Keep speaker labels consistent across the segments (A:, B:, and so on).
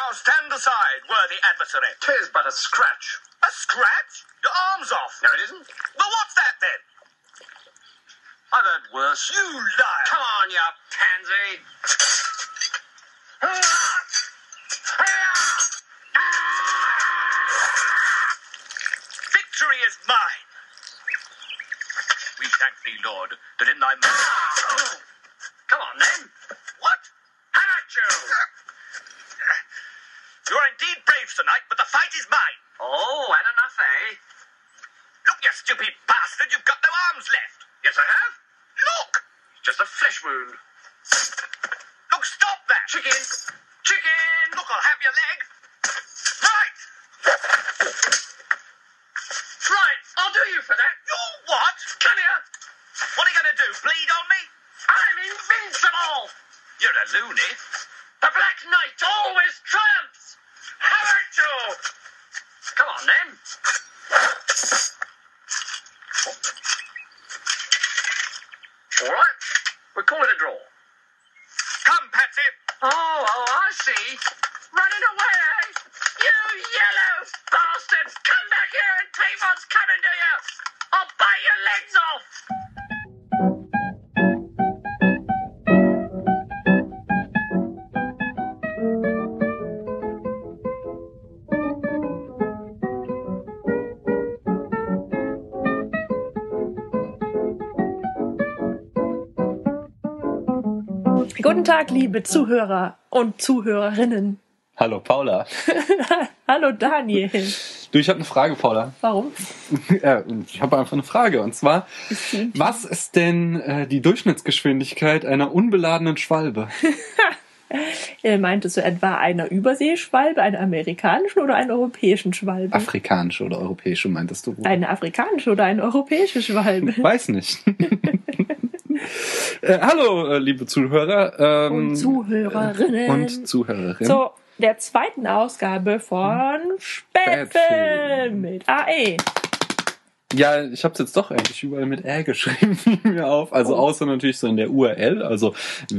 A: Now stand aside, worthy adversary.
B: 'Tis but a scratch.
A: A scratch? Your arm's off.
B: No, it isn't.
A: Well, what's that then?
B: I've heard worse.
A: You liar.
B: Come on, you pansy.
A: Victory is mine. We thank thee, Lord, that in thy mercy...
B: Come on, then.
A: What?
B: How about you?
A: You are indeed brave, Sir Knight, but the fight is mine.
B: Oh, had enough, eh?
A: Look, you stupid bastard, you've got no arms left.
B: Yes, I have.
A: Look!
B: Just a flesh wound.
A: Look, stop that!
B: Chicken! Chicken!
A: Look, I'll have your leg. Right!
B: Right, I'll do you for that.
A: You what?
B: Come here.
A: What are you going to do, bleed on me?
B: I'm invincible.
A: You're a loony.
B: The Black Knight always triumphs. How about you? Come on, then. All right, we'll call it a draw.
A: Come, Patsy.
B: Oh, I see. Running away, eh? You yellow bastards! Come back here and take what's coming to you! I'll bite your legs off!
C: Guten Tag, liebe Zuhörer und Zuhörerinnen.
D: Hallo Paula.
C: Hallo Daniel.
D: Du, ich habe eine Frage, Paula.
C: Warum?
D: Ja, ich habe einfach eine Frage. Und zwar, was ist denn die Durchschnittsgeschwindigkeit einer unbeladenen Schwalbe?
C: Meintest du etwa einer Überseeschwalbe, einer amerikanischen oder einer europäischen Schwalbe?
D: Afrikanische oder europäische, meintest du?
C: Eine afrikanische oder eine europäische Schwalbe?
D: Weiß nicht. Hallo, liebe Zuhörer.
C: Und Zuhörerinnen.
D: Und Zuhörerinnen.
C: Zu der zweiten Ausgabe von Spätfilm mit AE.
D: Ja, ich habe es jetzt doch eigentlich überall mit geschrieben, fiel mir auf. Also außer natürlich so in der URL, also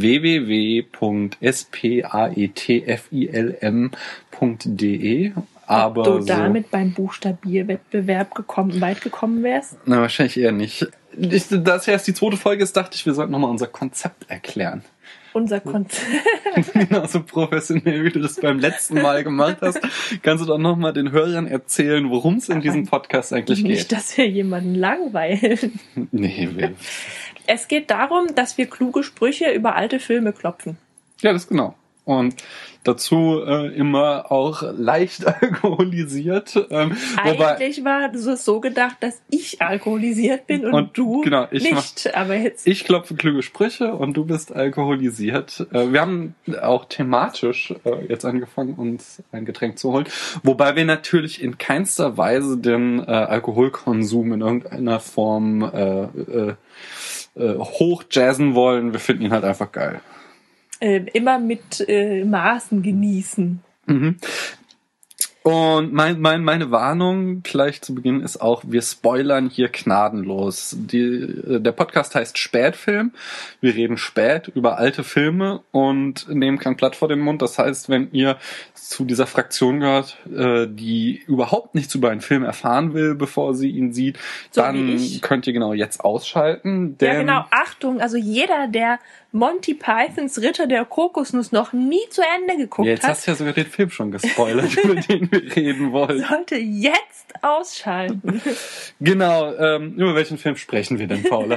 D: www.speatfilm.de. Aber
C: ob du damit beim Buchstabierwettbewerb weit gekommen wärst?
D: Na, wahrscheinlich eher nicht. Das ja erst die zweite Folge ist, dachte ich, wir sollten nochmal unser Konzept erklären.
C: Unser Konzept.
D: Genauso professionell, wie du das beim letzten Mal gemacht hast, kannst du doch nochmal den Hörern erzählen, worum es in diesem Podcast eigentlich geht.
C: Nicht, dass wir jemanden langweilen.
D: Nee,
C: Es geht darum, dass wir kluge Sprüche über alte Filme klopfen.
D: Ja, das genau. Und dazu immer auch leicht alkoholisiert.
C: Eigentlich war es so gedacht, dass ich alkoholisiert bin und du
D: genau,
C: nicht. Aber jetzt
D: ich klopfe kluge Sprüche und du bist alkoholisiert. Wir haben auch thematisch jetzt angefangen, uns ein Getränk zu holen. Wobei wir natürlich in keinster Weise den Alkoholkonsum in irgendeiner Form hochjazzen wollen. Wir finden ihn halt einfach geil.
C: Immer mit Maßen genießen.
D: Mhm. Und meine Warnung gleich zu Beginn ist auch, wir spoilern hier gnadenlos. Der Podcast heißt Spätfilm. Wir reden spät über alte Filme und nehmen kein Blatt vor den Mund. Das heißt, wenn ihr zu dieser Fraktion gehört, die überhaupt nichts über einen Film erfahren will, bevor sie ihn sieht, so dann könnt ihr genau jetzt ausschalten. Denn
C: ja, genau. Achtung, also jeder, der Monty Pythons Ritter der Kokosnuss noch nie zu Ende geguckt
D: jetzt
C: hat.
D: Jetzt hast du ja sogar den Film schon gespoilert, über den wir reden wollen.
C: Sollte jetzt ausschalten.
D: Genau, über welchen Film sprechen wir denn, Paula?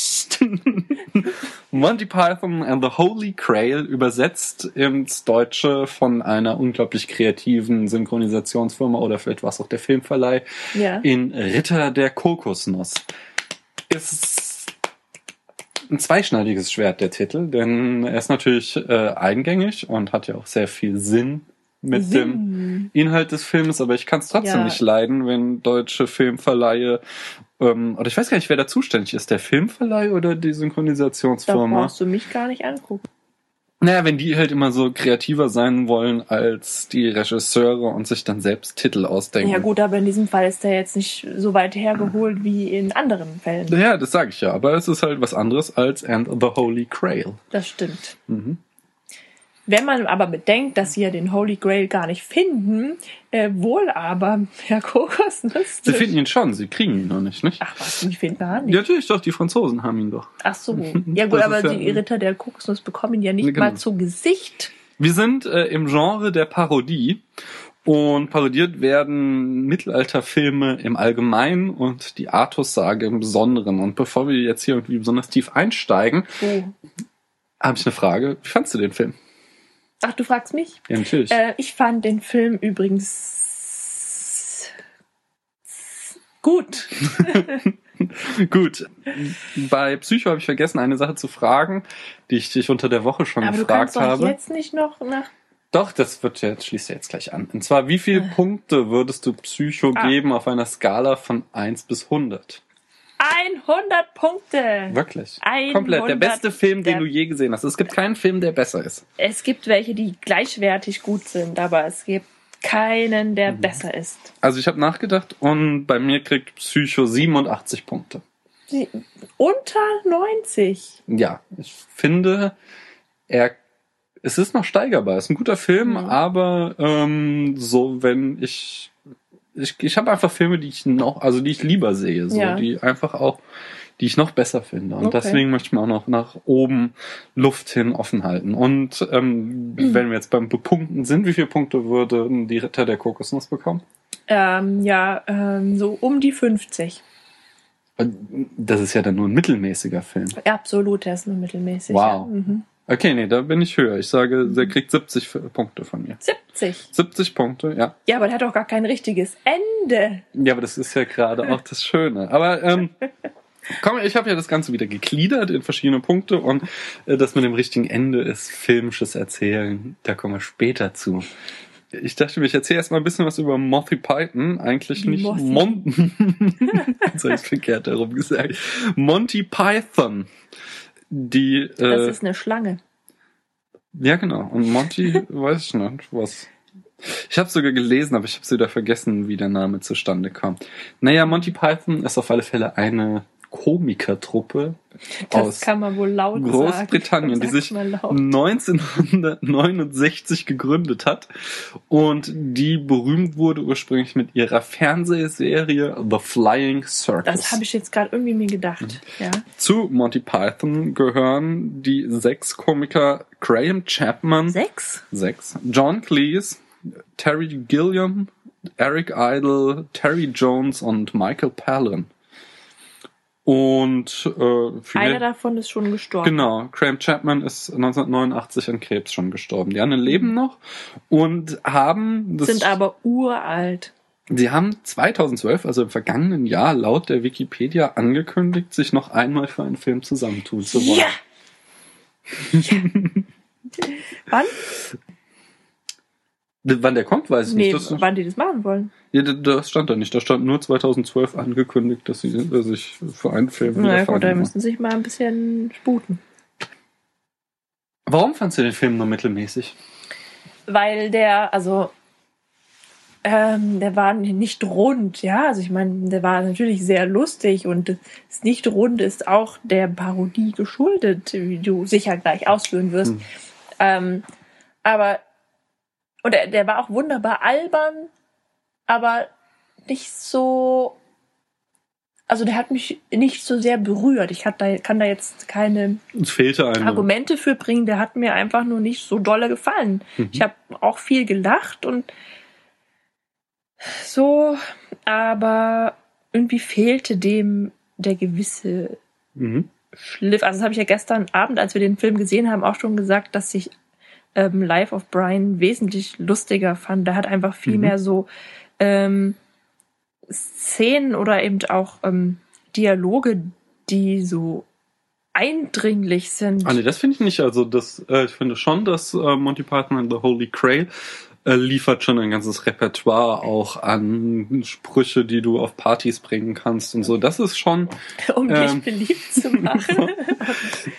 D: Monty Python and the Holy Grail, übersetzt ins Deutsche von einer unglaublich kreativen Synchronisationsfirma oder vielleicht war es auch der Filmverleih, in Ritter der Kokosnuss. Ist ein zweischneidiges Schwert, der Titel, denn er ist natürlich eingängig und hat ja auch sehr viel Sinn mit dem Inhalt des Films, aber ich kann es trotzdem nicht leiden, wenn deutsche Filmverleihe oder ich weiß gar nicht, wer da zuständig ist, der Filmverleih oder die Synchronisationsfirma?
C: Da brauchst du mich gar nicht angucken.
D: Naja, wenn die halt immer so kreativer sein wollen als die Regisseure und sich dann selbst Titel ausdenken.
C: Ja gut, aber in diesem Fall ist der jetzt nicht so weit hergeholt wie in anderen Fällen.
D: Ja, das sage ich ja, aber es ist halt was anderes als And the Holy Grail.
C: Das stimmt.
D: Mhm.
C: Wenn man aber bedenkt, dass sie ja den Holy Grail gar nicht finden, wohl aber Herr Kokosnuss.
D: Sie finden ihn schon, sie kriegen ihn noch nicht?
C: Ach was, die finden gar nicht.
D: Ja, natürlich doch, die Franzosen haben ihn doch.
C: Ach so. Ja gut, aber die Ritter der Kokosnuss bekommen ihn ja nicht mal zu Gesicht.
D: Wir sind im Genre der Parodie. Und parodiert werden Mittelalterfilme im Allgemeinen und die Artussage im Besonderen. Und bevor wir jetzt hier irgendwie besonders tief einsteigen, habe ich eine Frage. Wie fandst du den Film?
C: Ach, du fragst mich?
D: Ja, natürlich.
C: Ich fand den Film übrigens gut.
D: Gut. Bei Psycho habe ich vergessen, eine Sache zu fragen, die ich dich unter der Woche schon gefragt habe.
C: Aber du kannst doch jetzt nicht noch nach...
D: Doch, das schließt ja jetzt gleich an. Und zwar, wie viele Punkte würdest du Psycho geben auf einer Skala von 1 bis 100?
C: 100 Punkte!
D: Wirklich? Komplett. Der beste Film, den du je gesehen hast. Es gibt keinen Film, der besser ist.
C: Es gibt welche, die gleichwertig gut sind, aber es gibt keinen, der besser ist.
D: Also ich habe nachgedacht und bei mir kriegt Psycho 87 Punkte.
C: Unter 90?
D: Ja, ich finde, es ist noch steigerbar. Es ist ein guter Film, aber so, wenn ich habe einfach Filme, die ich lieber sehe, so, die ich noch besser finde. Und deswegen möchte ich mir auch noch nach oben Luft hin offen halten. Und wenn wir jetzt beim Bepunkten sind, wie viele Punkte würden die Ritter der Kokosnuss bekommen?
C: So um die 50.
D: Das ist ja dann nur ein mittelmäßiger Film.
C: Absolut, der ist nur mittelmäßig.
D: Wow.
C: Ja.
D: Okay, nee, da bin ich höher. Ich sage, der kriegt 70 Punkte von mir.
C: 70?
D: 70 Punkte, ja.
C: Ja, aber der hat doch gar kein richtiges Ende.
D: Ja, aber das ist ja gerade auch das Schöne. Aber komm, ich habe ja das Ganze wieder gegliedert in verschiedene Punkte und das mit dem richtigen Ende ist filmisches Erzählen. Da kommen wir später zu. Ich dachte mir, ich erzähle erst mal ein bisschen was über Monty Python. Eigentlich nicht Jetzt habe ich verkehrt herum gesagt. Monty Python.
C: Das ist eine Schlange.
D: Ja, genau. Und Monty, weiß ich nicht, was. Ich habe sogar gelesen, aber ich habe es wieder vergessen, wie der Name zustande kam. Naja, Monty Python ist auf alle Fälle eine Komikertruppe aus
C: kann man wohl laut
D: Großbritannien, die sich 1969 gegründet hat und die berühmt wurde ursprünglich mit ihrer Fernsehserie The Flying Circus.
C: Das habe ich jetzt gerade irgendwie mir gedacht. Ja.
D: Zu Monty Python gehören die 6 Komiker Graham Chapman, 6, John Cleese, Terry Gilliam, Eric Idle, Terry Jones und Michael Palin. Und
C: einer davon ist schon gestorben.
D: Genau, Graham Chapman ist 1989 an Krebs schon gestorben. Die anderen leben noch und sind
C: aber uralt.
D: Sie haben 2012, also im vergangenen Jahr, laut der Wikipedia angekündigt, sich noch einmal für einen Film zusammentun zu wollen.
C: Ja! Wann?
D: Wann der kommt, weiß ich nicht.
C: Wann die das machen wollen.
D: Ja, das stand da nicht. Da stand nur 2012 angekündigt, dass sie sich für einen Film
C: wieder Na gut, da müssen sie sich mal ein bisschen sputen.
D: Warum fandst du den Film nur mittelmäßig?
C: Weil der war nicht rund, ja. Also ich meine, der war natürlich sehr lustig und das Nicht-Rund ist auch der Parodie geschuldet, wie du sicher gleich ausführen wirst. Und der war auch wunderbar albern, aber nicht so... Also der hat mich nicht so sehr berührt. Ich kann da jetzt keine Argumente für bringen. Der hat mir einfach nur nicht so dolle gefallen. Ich habe auch viel gelacht und so, aber irgendwie fehlte dem der gewisse Schliff. Also das habe ich ja gestern Abend, als wir den Film gesehen haben, auch schon gesagt, dass ich Life of Brian wesentlich lustiger fand. Da hat einfach viel mehr so Szenen oder eben auch Dialoge, die so eindringlich sind.
D: Nee, das finde ich nicht. Also ich finde schon, dass Monty Python and the Holy Grail liefert schon ein ganzes Repertoire auch an Sprüche, die du auf Partys bringen kannst und so. Das ist schon...
C: Um dich beliebt zu machen.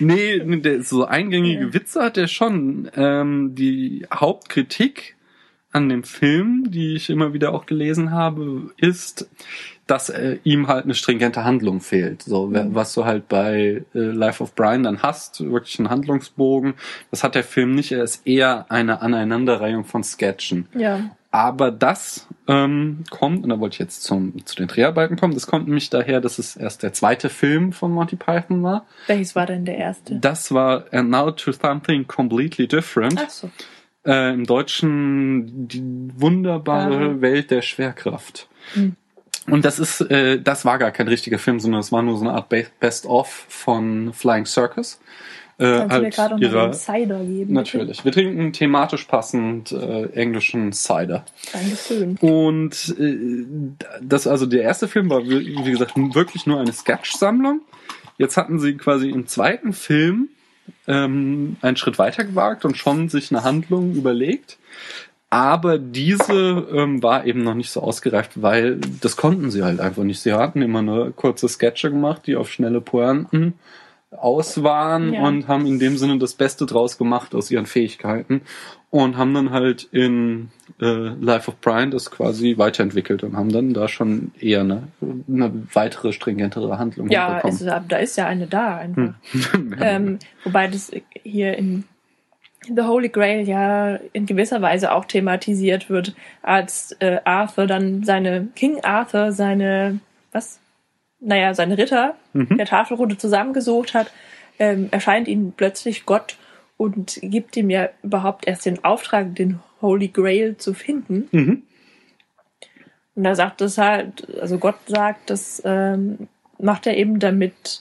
D: Nee, so eingängige Witze hat er schon. Die Hauptkritik an dem Film, die ich immer wieder auch gelesen habe, ist, dass ihm halt eine stringente Handlung fehlt. So, was du halt bei Life of Brian dann hast, wirklich einen Handlungsbogen. Das hat der Film nicht. Er ist eher eine Aneinanderreihung von Sketchen.
C: Ja.
D: Aber das kommt, und da wollte ich jetzt zu den Dreharbeiten kommen, das kommt nämlich daher, dass es erst der zweite Film von Monty Python war.
C: Welches war denn der erste?
D: Das war Now to Something Completely Different.
C: Ach so.
D: Im Deutschen die wunderbare Welt der Schwerkraft.
C: Mhm.
D: Und das war gar kein richtiger Film, sondern es war nur so eine Art Best-of von Flying Circus.
C: Kannst du mir gerade noch mal einen Cider geben?
D: Natürlich. Bitte? Wir trinken thematisch passend englischen Cider.
C: Dankeschön.
D: Und das, also der erste Film war, wie gesagt, wirklich nur eine Sketch-Sammlung. Jetzt hatten sie quasi im zweiten Film einen Schritt weiter gewagt und schon sich eine Handlung überlegt. Aber diese war eben noch nicht so ausgereift, weil das konnten sie halt einfach nicht. Sie hatten immer nur kurze Sketche gemacht, die auf schnelle Pointen aus waren und haben in dem Sinne das Beste draus gemacht aus ihren Fähigkeiten und haben dann halt in Life of Brian das quasi weiterentwickelt und haben dann da schon eher eine weitere, stringentere Handlung bekommen.
C: Ja, da ist ja eine da einfach. Wobei das hier in The Holy Grail ja in gewisser Weise auch thematisiert wird, als Arthur dann King Arthur seine Ritter der Tafelrunde zusammengesucht hat, erscheint ihnen plötzlich Gott und gibt ihm ja überhaupt erst den Auftrag, den Holy Grail zu finden. Mhm. Und da sagt es halt, also Gott sagt, das macht er eben damit,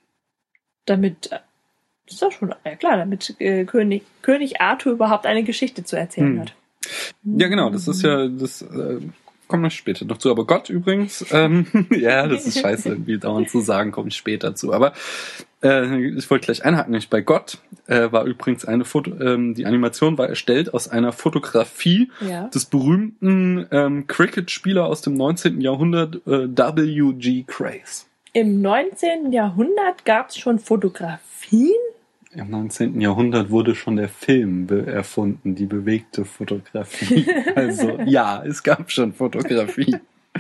C: ist doch schon klar, damit König Arthur überhaupt eine Geschichte zu erzählen hat.
D: Ja, genau, das ist ja, das kommt noch später noch zu. Aber Gott übrigens, ja, das ist scheiße, irgendwie dauernd zu sagen, komme ich später zu. Aber ich wollte gleich einhaken, nämlich bei Gott war übrigens die Animation war erstellt aus einer Fotografie des berühmten Cricket-Spieler aus dem 19. Jahrhundert, W.G. Grace.
C: Im 19. Jahrhundert gab es schon Fotografien?
D: Im 19. Jahrhundert wurde schon der Film erfunden, die bewegte Fotografie. Also ja, es gab schon Fotografie.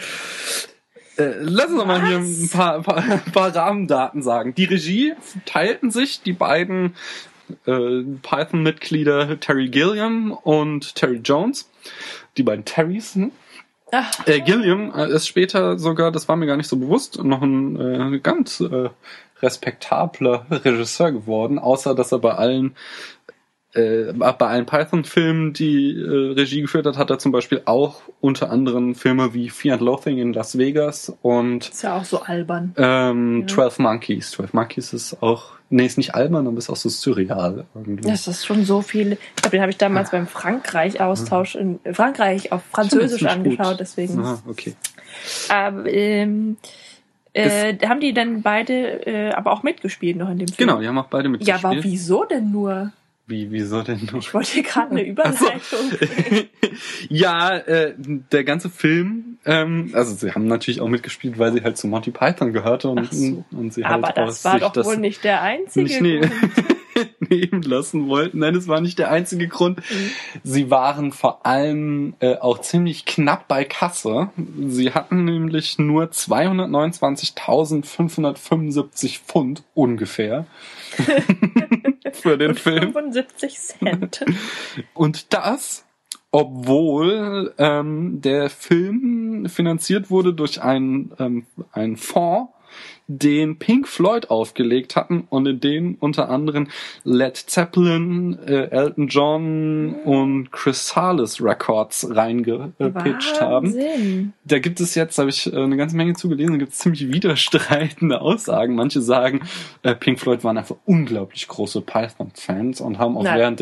D: Lass uns mal hier ein paar Rahmendaten sagen. Die Regie teilten sich die beiden Python-Mitglieder Terry Gilliam und Terry Jones. Die beiden Terrys. Gilliam ist später sogar, das war mir gar nicht so bewusst, noch ein ganz respektabler Regisseur geworden, außer dass er bei allen Python-Filmen, die Regie geführt hat er zum Beispiel auch unter anderem Filme wie Fear and Loathing in Las Vegas und
C: ist ja auch so albern.
D: 12 Monkeys. 12 Monkeys ist auch, ist nicht albern, aber ist auch so surreal irgendwie.
C: Das ist schon so viel. Ich glaube, den habe ich damals beim Frankreich-Austausch in Frankreich auf Französisch angeschaut, gut. Deswegen.
D: Aha, okay.
C: Haben die dann beide aber auch mitgespielt noch in dem Film?
D: Genau, die haben auch beide mitgespielt.
C: Ja, aber wieso denn nur?
D: Wieso denn nur?
C: Ich wollte hier gerade eine Überleitung.
D: Ja, der ganze Film, also sie haben natürlich auch mitgespielt, weil sie halt zu Monty Python gehörte und sie halt
C: aber das war doch wohl nicht der einzige Grund.
D: Nehmen lassen wollten. Nein, das war nicht der einzige Grund. Sie waren vor allem auch ziemlich knapp bei Kasse. Sie hatten nämlich nur 229.575 Pfund ungefähr für den Film.
C: 75 Cent.
D: Und das, obwohl der Film finanziert wurde durch einen Fonds, den Pink Floyd aufgelegt hatten und in den unter anderem Led Zeppelin, Elton John und Chrysalis Records reingepitcht haben. Da gibt es jetzt, habe ich eine ganze Menge zugelesen, da gibt es ziemlich widerstreitende Aussagen. Manche sagen, Pink Floyd waren einfach unglaublich große Python-Fans und haben auch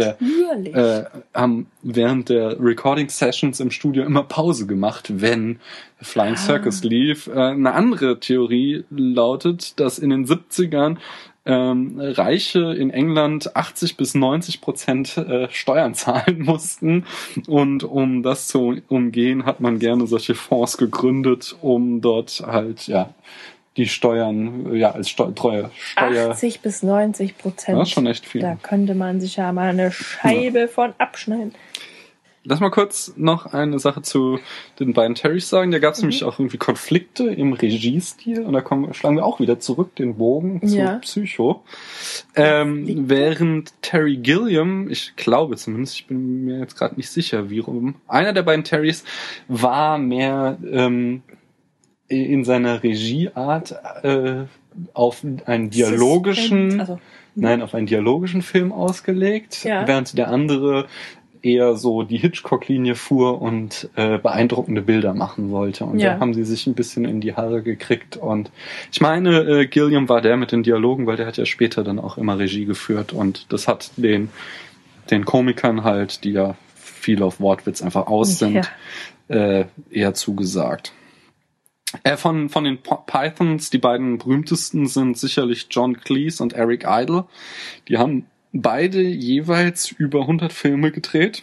D: während der Recording-Sessions im Studio immer Pause gemacht, wenn Flying Circus lief. Eine andere Theorie lautet, dass in den 70ern Reiche in England 80-90% Steuern zahlen mussten und um das zu umgehen, hat man gerne solche Fonds gegründet, um dort halt die Steuern als treue Steuer
C: 80-90%.
D: Das ist schon echt viel.
C: Da könnte man sich ja mal eine Scheibe von abschneiden.
D: Lass mal kurz noch eine Sache zu den beiden Terrys sagen. Da gab es nämlich auch irgendwie Konflikte im Regiestil und da schlagen wir auch wieder zurück den Bogen zu Psycho. Während Terry Gilliam, ich glaube zumindest, ich bin mir jetzt gerade nicht sicher, wie rum, einer der beiden Terrys war mehr in seiner Regieart auf einen dialogischen Film ausgelegt, während der andere eher so die Hitchcock-Linie fuhr und beeindruckende Bilder machen wollte. Und da haben sie sich ein bisschen in die Haare gekriegt. Und ich meine, Gilliam war der mit den Dialogen, weil der hat ja später dann auch immer Regie geführt. Und das hat den Komikern halt, die ja viel auf Wortwitz einfach aus sind, eher zugesagt. Von den Pythons, die beiden berühmtesten sind sicherlich John Cleese und Eric Idle. Die haben beide jeweils über 100 Filme gedreht.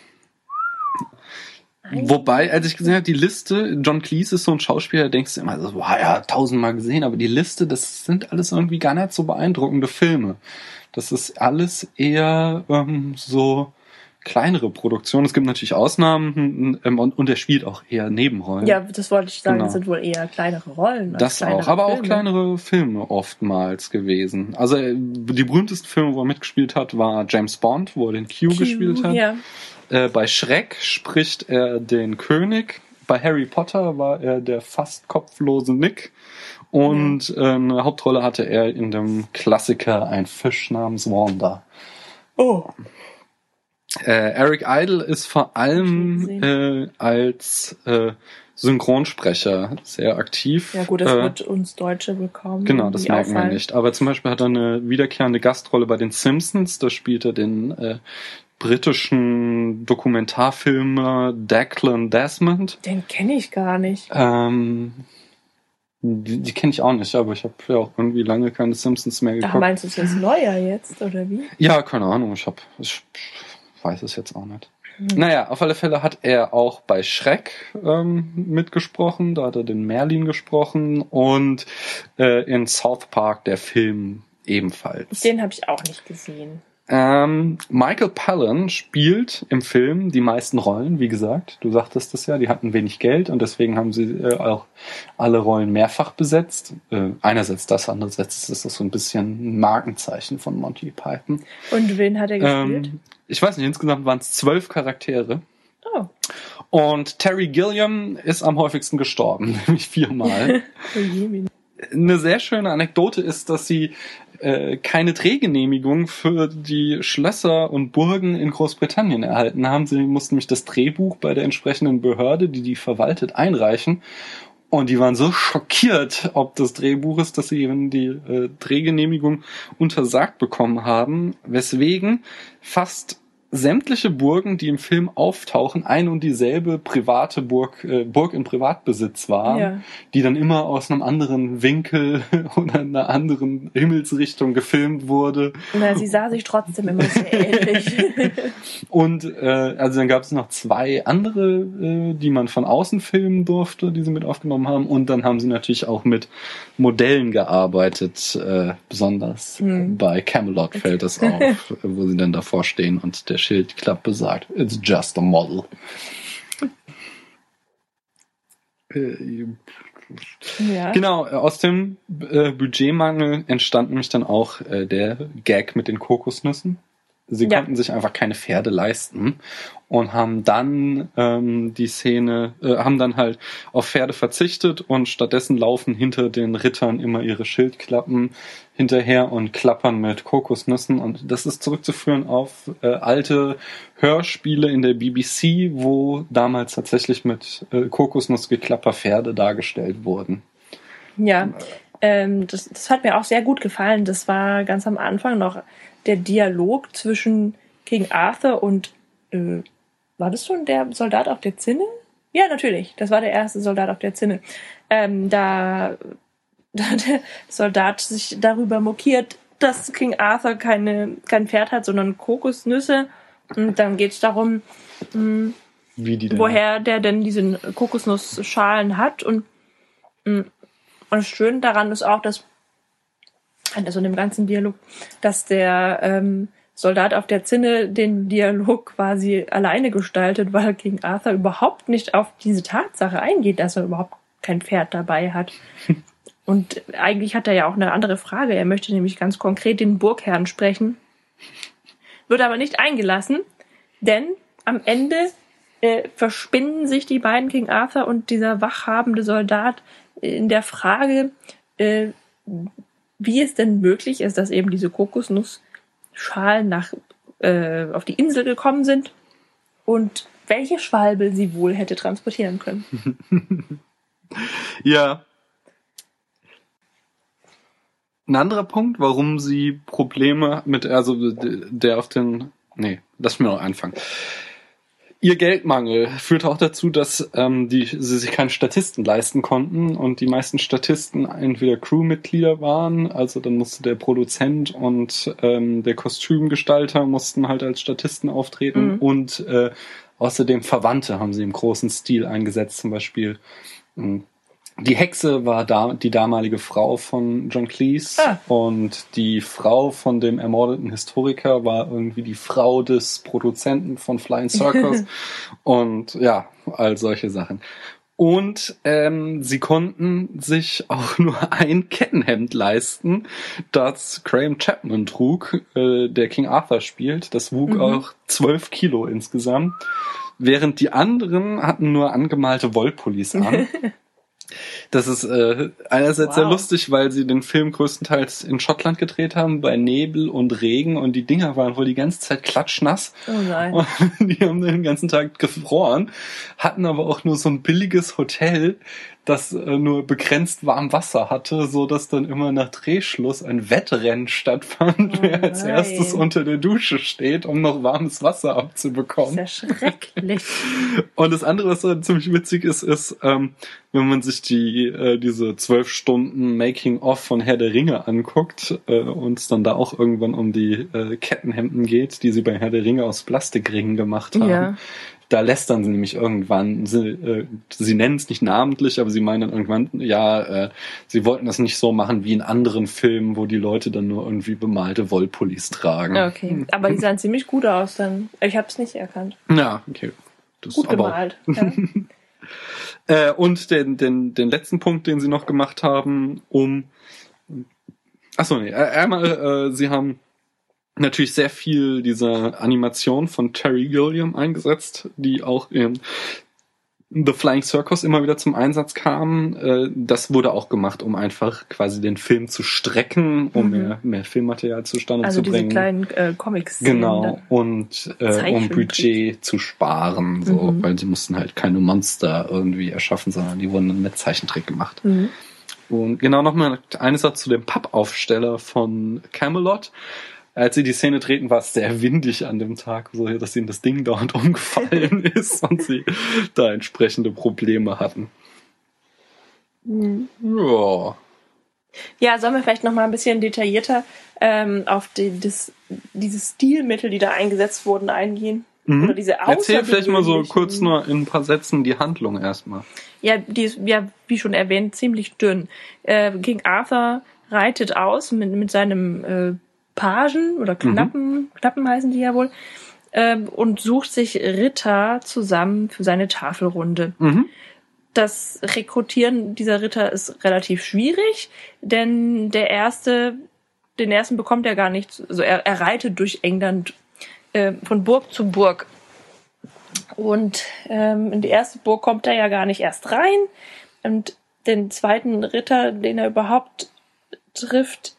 D: Wobei, als ich gesehen habe, die Liste, John Cleese ist so ein Schauspieler, da denkst du immer so, wow, ja, 1000-mal gesehen, aber die Liste, das sind alles irgendwie gar nicht so beeindruckende Filme. Das ist alles eher so kleinere Produktionen. Es gibt natürlich Ausnahmen und er spielt auch eher Nebenrollen.
C: Ja, das wollte ich sagen, das sind wohl eher kleinere Rollen.
D: Das auch, aber auch kleinere Filme oftmals gewesen. Also die berühmtesten Filme, wo er mitgespielt hat, war James Bond, wo er den Q gespielt hat. Ja. Bei Shrek spricht er den König. Bei Harry Potter war er der fast kopflose Nick. Und eine Hauptrolle hatte er in dem Klassiker Ein Fisch namens Wanda.
C: Oh.
D: Eric Idle ist vor allem als Synchronsprecher sehr aktiv.
C: Ja gut, das wird uns Deutsche bekommen.
D: Genau, das merken wir nicht. Aber zum Beispiel hat er eine wiederkehrende Gastrolle bei den Simpsons. Da spielt er den britischen Dokumentarfilmer Declan Desmond.
C: Den kenne ich gar nicht.
D: Die kenne ich auch nicht, aber ich habe ja auch irgendwie lange keine Simpsons mehr geguckt.
C: Ach, meinst du, es ist neuer jetzt, oder wie?
D: Ja, keine Ahnung. Ich weiß es jetzt auch nicht. Naja, auf alle Fälle hat er auch bei Shrek mitgesprochen. Da hat er den Merlin gesprochen und in South Park der Film ebenfalls.
C: Den habe ich auch nicht gesehen.
D: Michael Palin spielt im Film die meisten Rollen, wie gesagt. Du sagtest es ja, die hatten wenig Geld und deswegen haben sie auch alle Rollen mehrfach besetzt. Einerseits das, andererseits ist das so ein bisschen ein Markenzeichen von Monty Python.
C: Und wen hat er gespielt?
D: Ich weiß nicht, insgesamt waren es 12 Charaktere.
C: Oh.
D: Und Terry Gilliam ist am häufigsten gestorben, nämlich 4-mal. Eine sehr schöne Anekdote ist, dass sie keine Drehgenehmigung für die Schlösser und Burgen in Großbritannien erhalten haben. Sie mussten nämlich das Drehbuch bei der entsprechenden Behörde, die verwaltet, einreichen. Und die waren so schockiert, ob des Drehbuches, dass sie eben die Drehgenehmigung untersagt bekommen haben, weswegen fast sämtliche Burgen, die im Film auftauchen, ein und dieselbe private Burg in Privatbesitz waren, die dann immer aus einem anderen Winkel oder einer anderen Himmelsrichtung gefilmt wurde.
C: Na, sie sah sich trotzdem immer sehr ähnlich.
D: Und also dann gab es noch 2 andere, die man von außen filmen durfte, die sie mit aufgenommen haben. Und dann haben sie natürlich auch mit Modellen gearbeitet, besonders bei Camelot fällt es auf, wo sie dann davor stehen und der Schildklappe sagt, it's just a model.
C: Ja.
D: Genau, aus dem Budgetmangel entstand nämlich dann auch der Gag mit den Kokosnüssen. Sie konnten sich einfach keine Pferde leisten und haben dann haben dann halt auf Pferde verzichtet und stattdessen laufen hinter den Rittern immer ihre Schildklappen hinterher und klappern mit Kokosnüssen. Und das ist zurückzuführen auf alte Hörspiele in der BBC, wo damals tatsächlich mit Kokosnussgeklapper Pferde dargestellt wurden.
C: Ja, das hat mir auch sehr gut gefallen. Das war ganz am Anfang noch der Dialog zwischen King Arthur und war das schon der Soldat auf der Zinne? Ja, natürlich. Das war der erste Soldat auf der Zinne. Da der Soldat sich darüber mokiert, dass King Arthur kein Pferd hat, sondern Kokosnüsse. Und dann geht es darum, woher der denn diese Kokosnussschalen hat. Und das Schöne daran ist auch, dass also in dem ganzen Dialog, dass der Soldat auf der Zinne den Dialog quasi alleine gestaltet, weil King Arthur überhaupt nicht auf diese Tatsache eingeht, dass er überhaupt kein Pferd dabei hat. Und eigentlich hat er ja auch eine andere Frage. Er möchte nämlich ganz konkret den Burgherrn sprechen, wird aber nicht eingelassen, denn am Ende verspinnen sich die beiden, King Arthur und dieser wachhabende Soldat, in der Frage, wie es denn möglich ist, dass eben diese Kokosnussschalen auf die Insel gekommen sind und welche Schwalbe sie wohl hätte transportieren können.
D: Ja. Ein anderer Punkt, warum sie Probleme mit, also der auf den, nee, lass mich noch anfangen. Ihr Geldmangel führte auch dazu, dass sie sich keinen Statisten leisten konnten und die meisten Statisten entweder Crewmitglieder waren, also dann musste der Produzent und der Kostümgestalter mussten halt als Statisten auftreten und außerdem Verwandte haben sie im großen Stil eingesetzt, zum Beispiel die Hexe war die damalige Frau von John Cleese und die Frau von dem ermordeten Historiker war irgendwie die Frau des Produzenten von Flying Circus und ja, all solche Sachen. Und sie konnten sich auch nur ein Kettenhemd leisten, das Graham Chapman trug, der King Arthur spielt. Das wog auch 12 Kilo insgesamt, während die anderen hatten nur angemalte Wollpullis an. Das ist einerseits sehr lustig, weil sie den Film größtenteils in Schottland gedreht haben, bei Nebel und Regen und die Dinger waren wohl die ganze Zeit klatschnass.
C: Oh nein.
D: Und die haben den ganzen Tag gefroren, hatten aber auch nur so ein billiges Hotel, das nur begrenzt warm Wasser hatte, so dass dann immer nach Drehschluss ein Wettrennen stattfand, wer als erstes unter der Dusche steht, um noch warmes Wasser abzubekommen.
C: Das ist ja schrecklich.
D: Und das andere, was dann ziemlich witzig ist, wenn man sich diese 12 Stunden Making-of von Herr der Ringe anguckt und es dann da auch irgendwann um die Kettenhemden geht, die sie bei Herr der Ringe aus Plastikringen gemacht haben. Ja. Da lästern sie nämlich irgendwann, sie nennen es nicht namentlich, aber sie meinen dann irgendwann, sie wollten das nicht so machen wie in anderen Filmen, wo die Leute dann nur irgendwie bemalte Wollpullis tragen.
C: Okay, aber die sahen ziemlich gut aus dann. Ich habe es nicht erkannt.
D: Ja, okay. Das
C: gut gemalt.
D: Ja. Und den letzten Punkt, den sie noch gemacht haben, sie haben natürlich sehr viel dieser Animation von Terry Gilliam eingesetzt, die auch in The Flying Circus immer wieder zum Einsatz kamen. Das wurde auch gemacht, um einfach quasi den Film zu strecken, um mehr Filmmaterial zustande zu bringen.
C: Also diese kleinen Comics.
D: Genau, und um Budget zu sparen, so, weil sie mussten halt keine Monster irgendwie erschaffen, sondern die wurden dann mit Zeichentrick gemacht. Und genau nochmal eine Sache zu dem Pappaufsteller von Camelot. Als sie die Szene drehten, war es sehr windig an dem Tag, so dass ihnen das Ding dauernd umgefallen ist und sie da entsprechende Probleme hatten. Ja.
C: Ja, sollen wir vielleicht noch mal ein bisschen detaillierter auf diese Stilmittel, die da eingesetzt wurden, eingehen? Oder diese
D: Erzähl vielleicht mal so kurz nur in ein paar Sätzen die Handlung erstmal.
C: Ja, die ist, ja, wie schon erwähnt, ziemlich dünn. King Arthur reitet aus mit seinem Pagen oder Knappen heißen die ja wohl, und sucht sich Ritter zusammen für seine Tafelrunde. Das Rekrutieren dieser Ritter ist relativ schwierig, denn den ersten bekommt er gar nicht. Also er reitet durch England von Burg zu Burg. Und in die erste Burg kommt er ja gar nicht erst rein. Und den zweiten Ritter, den er überhaupt trifft,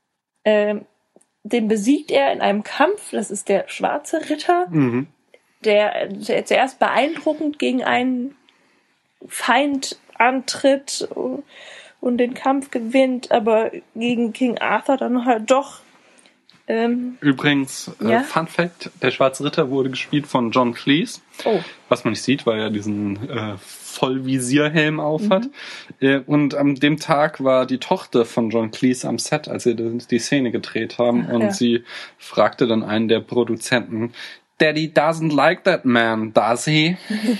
C: den besiegt er in einem Kampf. Das ist der schwarze Ritter, der zuerst beeindruckend gegen einen Feind antritt und den Kampf gewinnt, aber gegen King Arthur dann halt doch.
D: Übrigens, Fun Fact, der schwarze Ritter wurde gespielt von John Cleese. Oh. Was man nicht sieht, weil er diesen Vollvisierhelm aufhat. Und an dem Tag war die Tochter von John Cleese am Set, als sie die Szene gedreht haben. Und sie fragte dann einen der Produzenten, Daddy doesn't like that man, does he?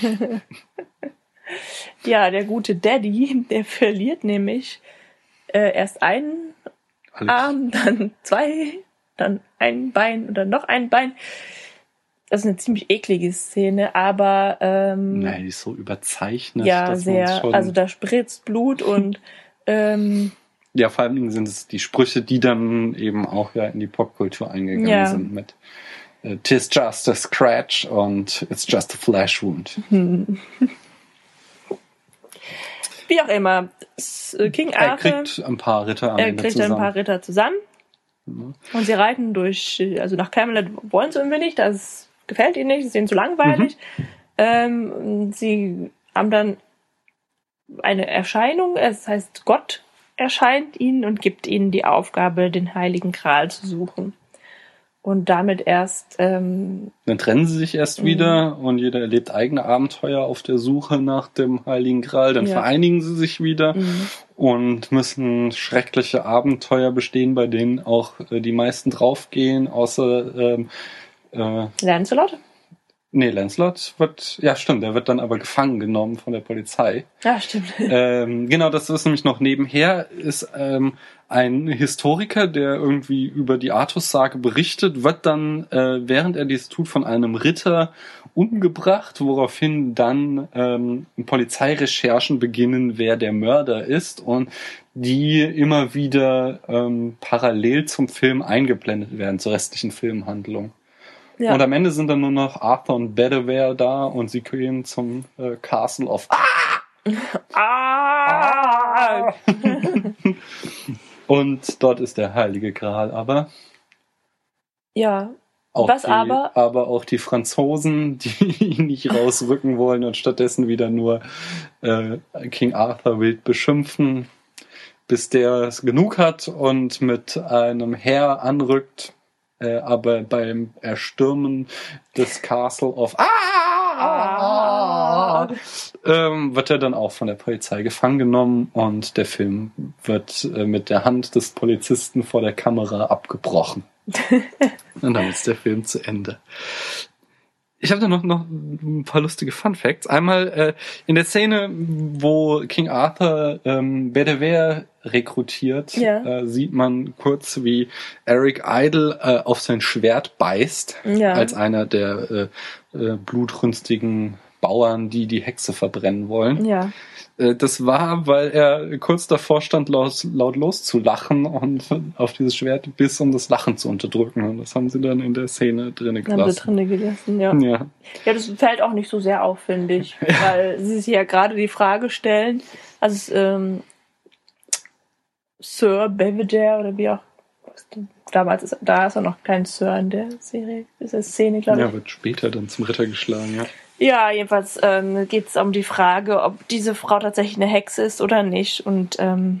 C: Ja, der gute Daddy, der verliert nämlich erst einen Arm, dann 2 dann ein Bein und dann noch ein Bein. Das ist eine ziemlich eklige Szene, aber
D: nein, die ist so überzeichnet.
C: ja,
D: dass
C: sehr.
D: man's schon,
C: Also da spritzt Blut und
D: ja, vor allem sind es die Sprüche, die dann eben auch ja in die Popkultur eingegangen sind mit "'Tis just a scratch" und "It's just a flesh wound".
C: Wie auch immer, King Arthur
D: kriegt ein paar Ritter am Ende
C: kriegt
D: zusammen.
C: ein paar Ritter zusammen. Und sie reiten also nach Camelot wollen sie irgendwie nicht, das gefällt ihnen nicht, ist ihnen zu langweilig. Sie haben dann eine Erscheinung, es heißt Gott erscheint ihnen und gibt ihnen die Aufgabe, den Heiligen Gral zu suchen. Und damit erst
D: dann trennen sie sich erst wieder und jeder erlebt eigene Abenteuer auf der Suche nach dem Heiligen Gral. Dann vereinigen sie sich wieder und müssen schreckliche Abenteuer bestehen, bei denen auch die meisten draufgehen, außer
C: Lancelot? Nee,
D: Lancelot der wird dann aber gefangen genommen von der Polizei.
C: Ja, stimmt.
D: Genau, das ist nämlich noch nebenher, ist ein Historiker, der irgendwie über die Artus-Sage berichtet, wird dann, während er dies tut, von einem Ritter umgebracht, woraufhin dann Polizeirecherchen beginnen, wer der Mörder ist und die immer wieder parallel zum Film eingeblendet werden, zur restlichen Filmhandlung. Ja. Und am Ende sind dann nur noch Arthur und Bedivere da und sie gehen zum Castle of Und dort ist der Heilige Gral, aber
C: ja.
D: Aber auch die Franzosen, die ihn nicht rausrücken wollen und stattdessen wieder nur King Arthur wild beschimpfen, bis der es genug hat und mit einem Heer anrückt. Aber beim Erstürmen des Castle of wird er dann auch von der Polizei gefangen genommen und der Film wird mit der Hand des Polizisten vor der Kamera abgebrochen. Und dann ist der Film zu Ende. Ich habe da noch ein paar lustige Fun Facts. Einmal in der Szene, wo King Arthur Bedivere rekrutiert, sieht man kurz, wie Eric Idle auf sein Schwert beißt, als einer der blutrünstigen Bauern, die Hexe verbrennen wollen. Ja. Das war, weil er kurz davor stand, laut loszulachen und auf dieses Schwert biss, um das Lachen zu unterdrücken. Und das haben sie dann in der Szene drinnen gelassen.
C: Ja, das fällt auch nicht so sehr auf, finde ich. Weil sie sich ja gerade die Frage stellen, also Sir Bedivere oder wie auch damals da ist er noch kein Sir in der Serie, ist der Szene, glaube ich.
D: Ja, wird später dann zum Ritter geschlagen, ja.
C: Ja, jedenfalls geht es um die Frage, ob diese Frau tatsächlich eine Hexe ist oder nicht. Und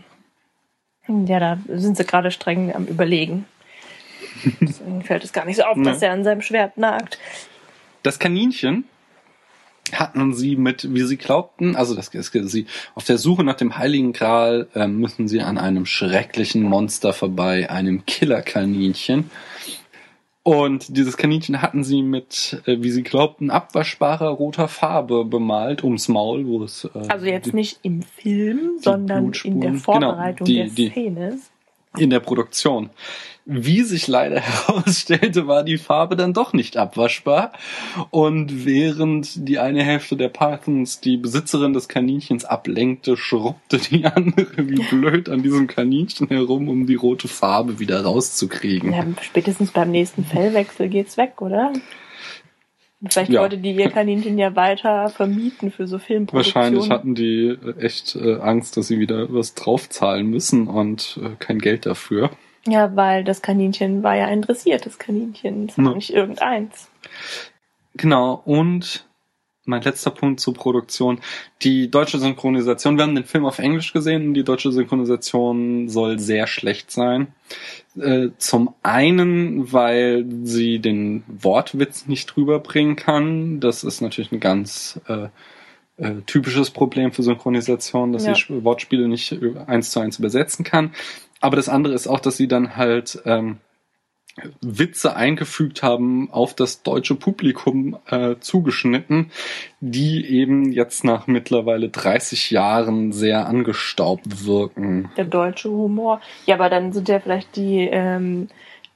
C: da sind sie gerade streng am Überlegen. Deswegen fällt es gar nicht so auf, dass er an seinem Schwert nagt.
D: Das Kaninchen hatten sie mit, wie sie glaubten, also sie auf der Suche nach dem Heiligen Gral müssen sie an einem schrecklichen Monster vorbei, einem Killerkaninchen. Und dieses Kaninchen hatten sie mit, wie sie glaubten, abwaschbarer roter Farbe bemalt ums Maul, wo es
C: also jetzt nicht im Film, sondern in der Vorbereitung der Szene.
D: In der Produktion. Wie sich leider herausstellte, war die Farbe dann doch nicht abwaschbar. Und während die eine Hälfte der Pythons die Besitzerin des Kaninchens ablenkte, schrubbte die andere wie blöd an diesem Kaninchen herum, um die rote Farbe wieder rauszukriegen.
C: Ja, spätestens beim nächsten Fellwechsel geht's weg, oder? Vielleicht wollte die ihr Kaninchen ja weiter vermieten für so Filmproduktionen.
D: Wahrscheinlich hatten die echt Angst, dass sie wieder was draufzahlen müssen und kein Geld dafür.
C: Ja, weil das Kaninchen war ja ein dressiertes Kaninchen, das war nicht irgendeins.
D: Genau, und mein letzter Punkt zur Produktion, die deutsche Synchronisation. Wir haben den Film auf Englisch gesehen und die deutsche Synchronisation soll sehr schlecht sein. Zum einen, weil sie den Wortwitz nicht rüberbringen kann. Das ist natürlich ein ganz typisches Problem für Synchronisation, dass sie Wortspiele nicht 1:1 übersetzen kann. Aber das andere ist auch, dass sie dann halt Witze eingefügt haben auf das deutsche Publikum zugeschnitten, die eben jetzt nach mittlerweile 30 Jahren sehr angestaubt wirken.
C: Der deutsche Humor. Ja, aber dann sind ja vielleicht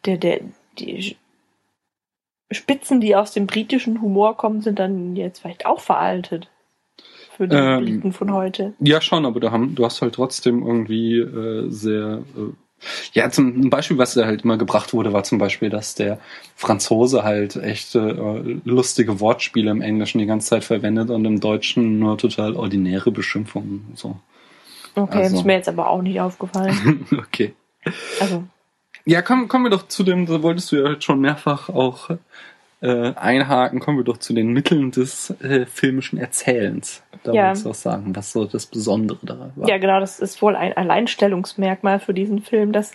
C: die Spitzen, die aus dem britischen Humor kommen, sind dann jetzt vielleicht auch veraltet. Für die Briten von heute.
D: Ja, schon, aber du hast halt trotzdem irgendwie sehr... ja, zum Beispiel, was da halt immer gebracht wurde, war zum Beispiel, dass der Franzose halt echt lustige Wortspiele im Englischen die ganze Zeit verwendet und im Deutschen nur total ordinäre Beschimpfungen. So.
C: Okay, das ist mir jetzt aber auch nicht aufgefallen.
D: Okay.
C: Also.
D: Ja, kommen wir doch zu dem, da wolltest du ja jetzt schon mehrfach auch einhaken, kommen wir doch zu den Mitteln des filmischen Erzählens. Da wolltest du auch sagen, was so das Besondere daran war.
C: Ja, genau, das ist wohl ein Alleinstellungsmerkmal für diesen Film, dass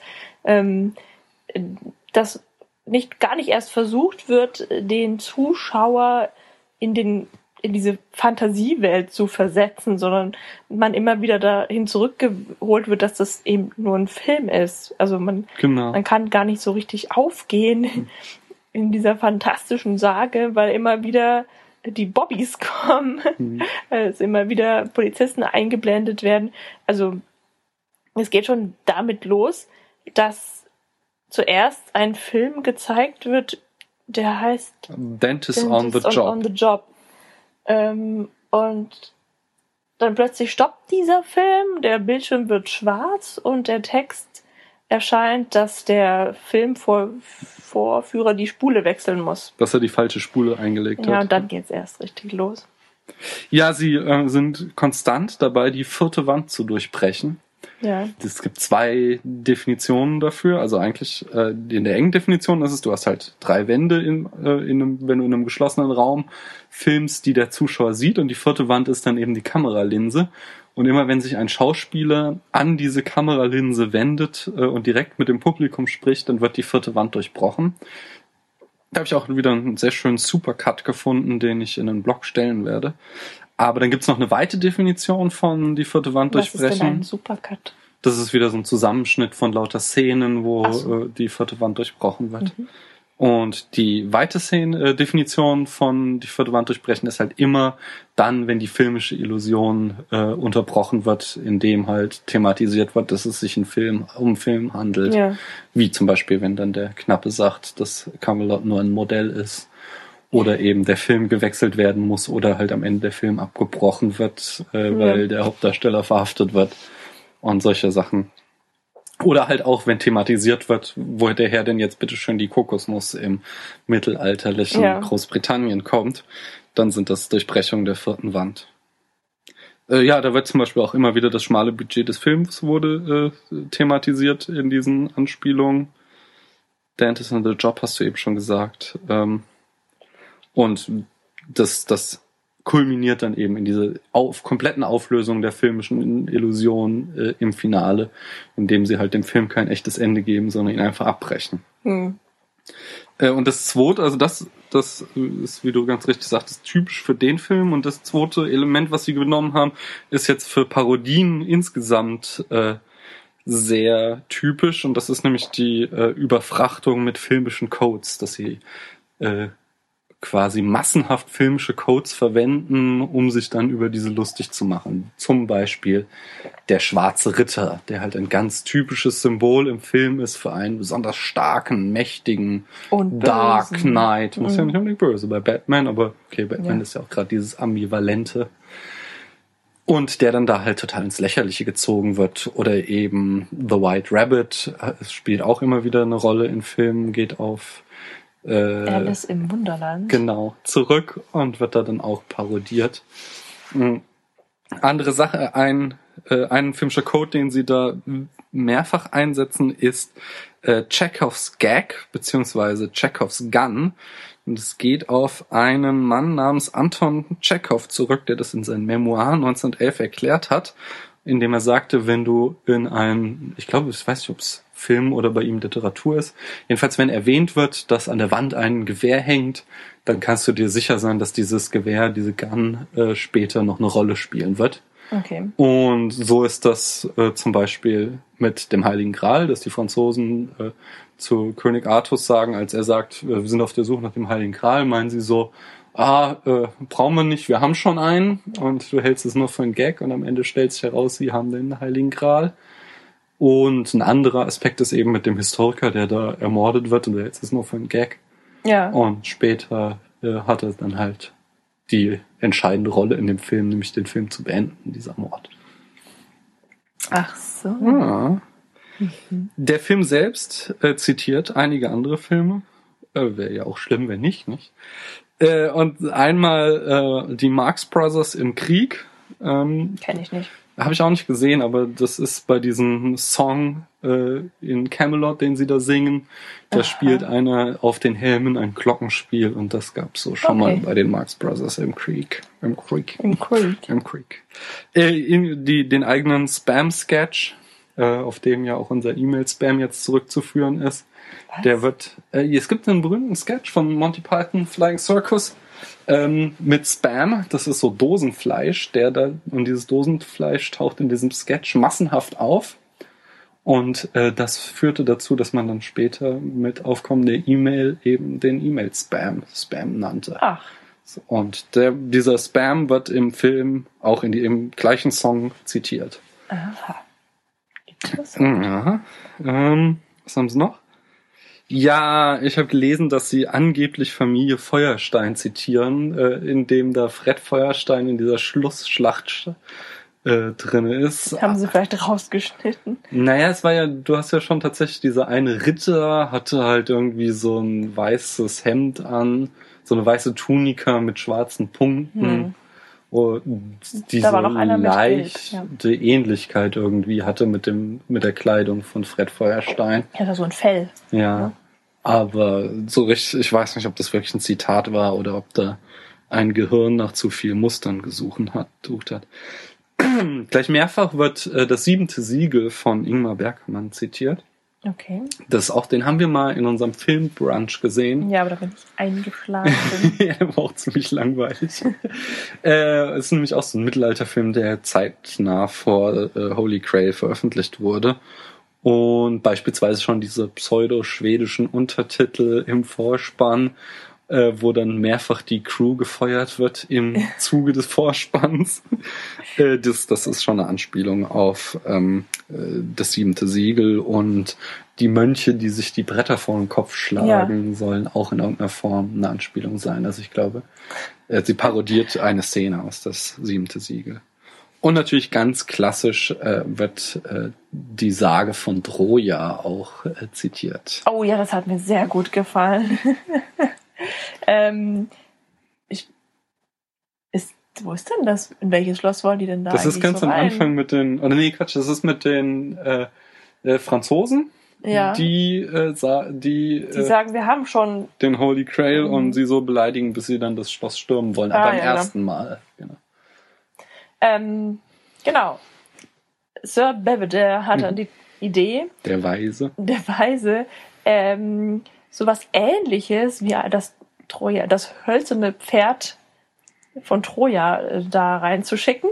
C: gar nicht erst versucht wird, den Zuschauer in diese Fantasiewelt zu versetzen, sondern man immer wieder dahin zurückgeholt wird, dass das eben nur ein Film ist. Also man kann gar nicht so richtig aufgehen in dieser fantastischen Sage, weil immer wieder die Bobbys kommen, es immer wieder Polizisten eingeblendet werden. Also es geht schon damit los, dass zuerst ein Film gezeigt wird, der heißt
D: Dentist on the Job.
C: Und dann plötzlich stoppt dieser Film, der Bildschirm wird schwarz und der Text erscheint, dass der Filmvorführer die Spule wechseln muss.
D: Dass er die falsche Spule eingelegt hat.
C: Ja, und dann geht's erst richtig los.
D: Ja, sie sind konstant dabei, die 4. Wand zu durchbrechen.
C: Ja.
D: Es gibt 2 Definitionen dafür. Also eigentlich in der engen Definition ist es, du hast halt 3 Wände, wenn du in einem geschlossenen Raum filmst, die der Zuschauer sieht. Und die 4. Wand ist dann eben die Kameralinse. Und immer wenn sich ein Schauspieler an diese Kameralinse wendet und direkt mit dem Publikum spricht, dann wird die 4. Wand durchbrochen. Da habe ich auch wieder einen sehr schönen Supercut gefunden, den ich in einen Blog stellen werde. Aber dann gibt's noch eine weite Definition von die 4. Wand durchbrechen.
C: Was ist denn ein Supercut?
D: Das ist wieder so ein Zusammenschnitt von lauter Szenen, wo die 4. Wand durchbrochen wird. Mhm. Und die weite Definition von die 4. Wand durchbrechen ist halt immer dann, wenn die filmische Illusion unterbrochen wird, indem halt thematisiert wird, dass es sich um Film handelt. Ja. Wie zum Beispiel, wenn dann der Knappe sagt, dass Camelot nur ein Modell ist. Oder eben der Film gewechselt werden muss oder halt am Ende der Film abgebrochen wird, weil der Hauptdarsteller verhaftet wird und solche Sachen. Oder halt auch, wenn thematisiert wird, woher denn jetzt bitteschön die Kokosnuss im mittelalterlichen Großbritannien kommt, dann sind das Durchbrechungen der 4. Wand. Da wird zum Beispiel auch immer wieder das schmale Budget des Films wurde thematisiert in diesen Anspielungen. Dentist on the Job hast du eben schon gesagt. Und das kulminiert dann eben in diese kompletten Auflösung der filmischen Illusion im Finale, indem sie halt dem Film kein echtes Ende geben, sondern ihn einfach abbrechen. Und das zweite, also das ist, wie du ganz richtig sagtest, typisch für den Film. Und das zweite Element, was sie genommen haben, ist jetzt für Parodien insgesamt sehr typisch. Und das ist nämlich die Überfrachtung mit filmischen Codes, dass sie quasi massenhaft filmische Codes verwenden, um sich dann über diese lustig zu machen. Zum Beispiel der schwarze Ritter, der halt ein ganz typisches Symbol im Film ist für einen besonders starken, mächtigen Dark Knight. Muss ja nicht unbedingt böse bei Batman, aber okay, Batman ist ja auch gerade dieses Ambivalente. Und der dann da halt total ins Lächerliche gezogen wird. Oder eben The White Rabbit, es spielt auch immer wieder eine Rolle in Filmen, geht auf
C: Alice im Wunderland.
D: Genau, zurück und wird da dann auch parodiert. Andere Sache, ein filmischer Code, den sie da mehrfach einsetzen, ist Chekhovs Gag, beziehungsweise Chekhovs Gun. Und es geht auf einen Mann namens Anton Tschechow zurück, der das in seinen Memoiren 1911 erklärt hat, indem er sagte, wenn du in einem, ich weiß nicht, ob es Film oder bei ihm Literatur ist, jedenfalls wenn erwähnt wird, dass an der Wand ein Gewehr hängt, dann kannst du dir sicher sein, dass dieses Gewehr, diese Gun, später noch eine Rolle spielen wird.
C: Okay.
D: Und so ist das zum Beispiel mit dem Heiligen Gral, dass die Franzosen zu König Artus sagen, als er sagt, wir sind auf der Suche nach dem Heiligen Gral, meinen sie so, brauchen wir nicht, wir haben schon einen und du hältst es nur für einen Gag und am Ende stellt sich heraus, sie haben den Heiligen Gral. Und ein anderer Aspekt ist eben mit dem Historiker, der da ermordet wird und der jetzt ist nur für einen Gag.
C: Ja.
D: Und später hat er dann halt die entscheidende Rolle in dem Film, nämlich den Film zu beenden, dieser Mord.
C: Ach so.
D: Ja. Der Film selbst zitiert einige andere Filme. Wäre ja auch schlimm, wenn nicht? Und einmal die Marx Brothers im Krieg.
C: Kenn ich nicht.
D: Habe ich auch nicht gesehen, aber das ist bei diesem Song in Camelot, den sie da singen. Da spielt einer auf den Helmen ein Glockenspiel und das gab's so schon mal bei den Marx Brothers im Krieg. Den eigenen Spam-Sketch, auf dem ja auch unser E-Mail-Spam jetzt zurückzuführen ist.
C: Was?
D: Der wird, es gibt einen berühmten Sketch von Monty Python Flying Circus mit Spam. Das ist so Dosenfleisch, und dieses Dosenfleisch taucht in diesem Sketch massenhaft auf. Und das führte dazu, dass man dann später mit aufkommender E-Mail eben den E-Mail-Spam nannte.
C: Ach.
D: Und dieser Spam wird im Film auch im gleichen Song zitiert.
C: Aha. Interessant.
D: Ja. Was haben sie noch? Ja, ich habe gelesen, dass sie angeblich Familie Feuerstein zitieren, in dem da Fred Feuerstein in dieser Schlussschlacht drin ist.
C: Haben sie vielleicht rausgeschnitten?
D: Naja, es war ja, du hast ja schon tatsächlich dieser eine Ritter, hatte halt irgendwie so ein weißes Hemd an, so eine weiße Tunika mit schwarzen Punkten. Und diese
C: da war noch einer
D: leichte Ähnlichkeit irgendwie hatte mit der Kleidung von Fred Feuerstein.
C: Ja, da so ein Fell.
D: Ja. Aber so richtig, ich weiß nicht, ob das wirklich ein Zitat war oder ob da ein Gehirn nach zu viel Mustern gesucht hat. Gleich mehrfach wird das 7. Siegel von Ingmar Bergman zitiert.
C: Okay.
D: Den haben wir mal in unserem Filmbrunch gesehen.
C: Ja, aber da bin ich eingeschlafen.
D: Ja, der war auch ziemlich langweilig. Es ist nämlich auch so ein Mittelalterfilm, der zeitnah vor Holy Grail veröffentlicht wurde. Und beispielsweise schon diese pseudo-schwedischen Untertitel im Vorspann, wo dann mehrfach die Crew gefeuert wird im Zuge des Vorspanns. Das ist schon eine Anspielung auf das 7. Siegel und die Mönche, die sich die Bretter vor den Kopf schlagen, sollen auch in irgendeiner Form eine Anspielung sein. Also ich glaube, sie parodiert eine Szene aus das 7. Siegel. Und natürlich ganz klassisch wird die Sage von Troja auch zitiert.
C: Oh ja, das hat mir sehr gut gefallen. Wo ist denn das? In welches Schloss wollen die denn da?
D: Das ist ganz
C: so
D: am
C: rein?
D: Anfang das ist mit den Franzosen.
C: Ja.
D: Die
C: sagen, wir haben schon
D: den Holy Grail und sie so beleidigen, bis sie dann das Schloss stürmen wollen. Aber beim ersten Mal. Genau.
C: Genau. Sir Belvedere hat dann die Idee.
D: Der Weise.
C: Sowas Ähnliches wie das hölzerne Pferd von Troja da reinzuschicken.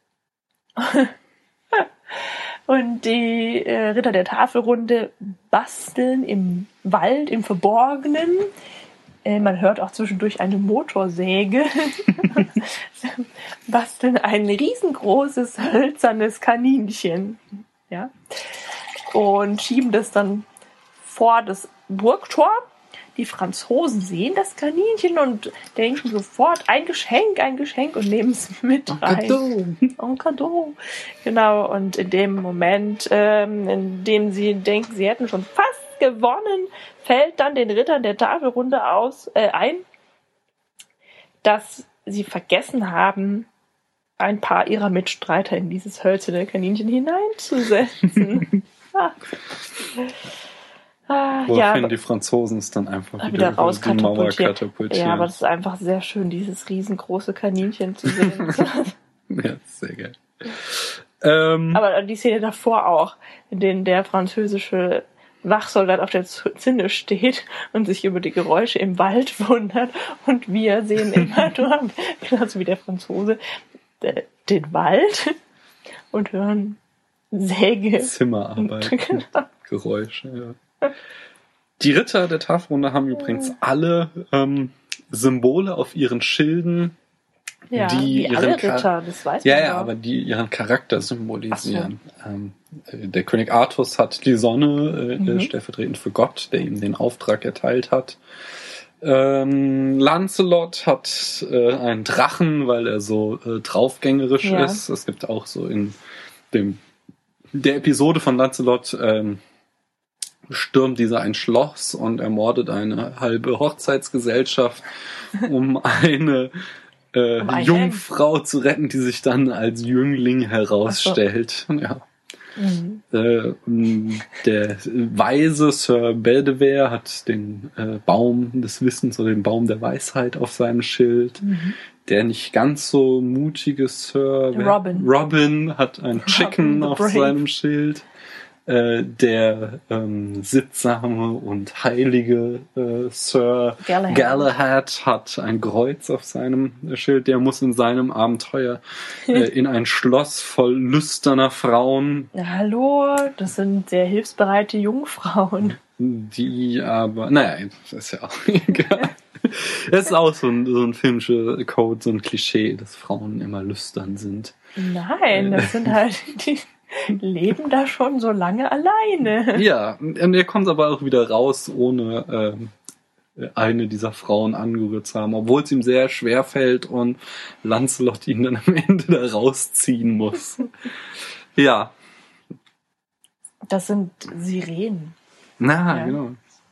C: Und die Ritter der Tafelrunde basteln im Wald, im Verborgenen. Man hört auch zwischendurch eine Motorsäge. Basteln ein riesengroßes hölzernes Kaninchen. Ja. Und schieben das dann vor das Burgtor. Die Franzosen sehen das Kaninchen und denken sofort, ein Geschenk und nehmen es mit rein. Ein Cadeau. Genau, und in dem Moment, in dem sie denken, sie hätten schon fast gewonnen, fällt dann den Rittern der Tafelrunde ein, dass sie vergessen haben, ein paar ihrer Mitstreiter in dieses hölzerne Kaninchen hineinzusetzen.
D: Woraufhin die Franzosen es dann einfach wieder
C: raus
D: die Mauer katapultieren.
C: Ja, aber das ist einfach sehr schön, dieses riesengroße Kaninchen zu sehen.
D: Ja, sehr geil.
C: Aber die Szene davor auch, in der der französische Wachsoldat auf der Zinne steht und sich über die Geräusche im Wald wundert und wir sehen immer nur, genauso wie der Franzose, den Wald und hören Säge.
D: Zimmerarbeit.
C: Genau.
D: Geräusche, ja. Die Ritter der Tafelrunde haben übrigens alle Symbole auf ihren Schilden
C: Ja,
D: die
C: wie alle Ritter, das weiß man
D: ja, aber die ihren Charakter symbolisieren. Der König Artus hat die Sonne, stellvertretend für Gott, der ihm den Auftrag erteilt hat. Lancelot hat einen Drachen, weil er so draufgängerisch ist. Es gibt auch so in der Episode von Lancelot stürmt dieser ein Schloss und ermordet eine halbe Hochzeitsgesellschaft, um eine Jungfrau zu retten, die sich dann als Jüngling herausstellt. Ja. Der weise Sir Bedivere hat den Baum des Wissens oder den Baum der Weisheit auf seinem Schild. Der nicht ganz so mutige Sir Robin hat ein Chicken auf seinem Schild. Der sittsame und heilige Sir Galahad hat ein Kreuz auf seinem Schild. Der muss in seinem Abenteuer in ein Schloss voll lüsterner Frauen.
C: Ja, hallo, das sind sehr hilfsbereite Jungfrauen.
D: Die aber, naja, das ist ja auch egal. Das ist auch so ein filmischer Code, so ein Klischee, dass Frauen immer lüstern sind.
C: Nein, das sind halt die leben da schon so lange alleine.
D: Ja, und er kommt aber auch wieder raus, ohne eine dieser Frauen angerührt zu haben, obwohl es ihm sehr schwer fällt und Lancelot ihn dann am Ende da rausziehen muss. Ja.
C: Das sind Sirenen.
D: Na, genau.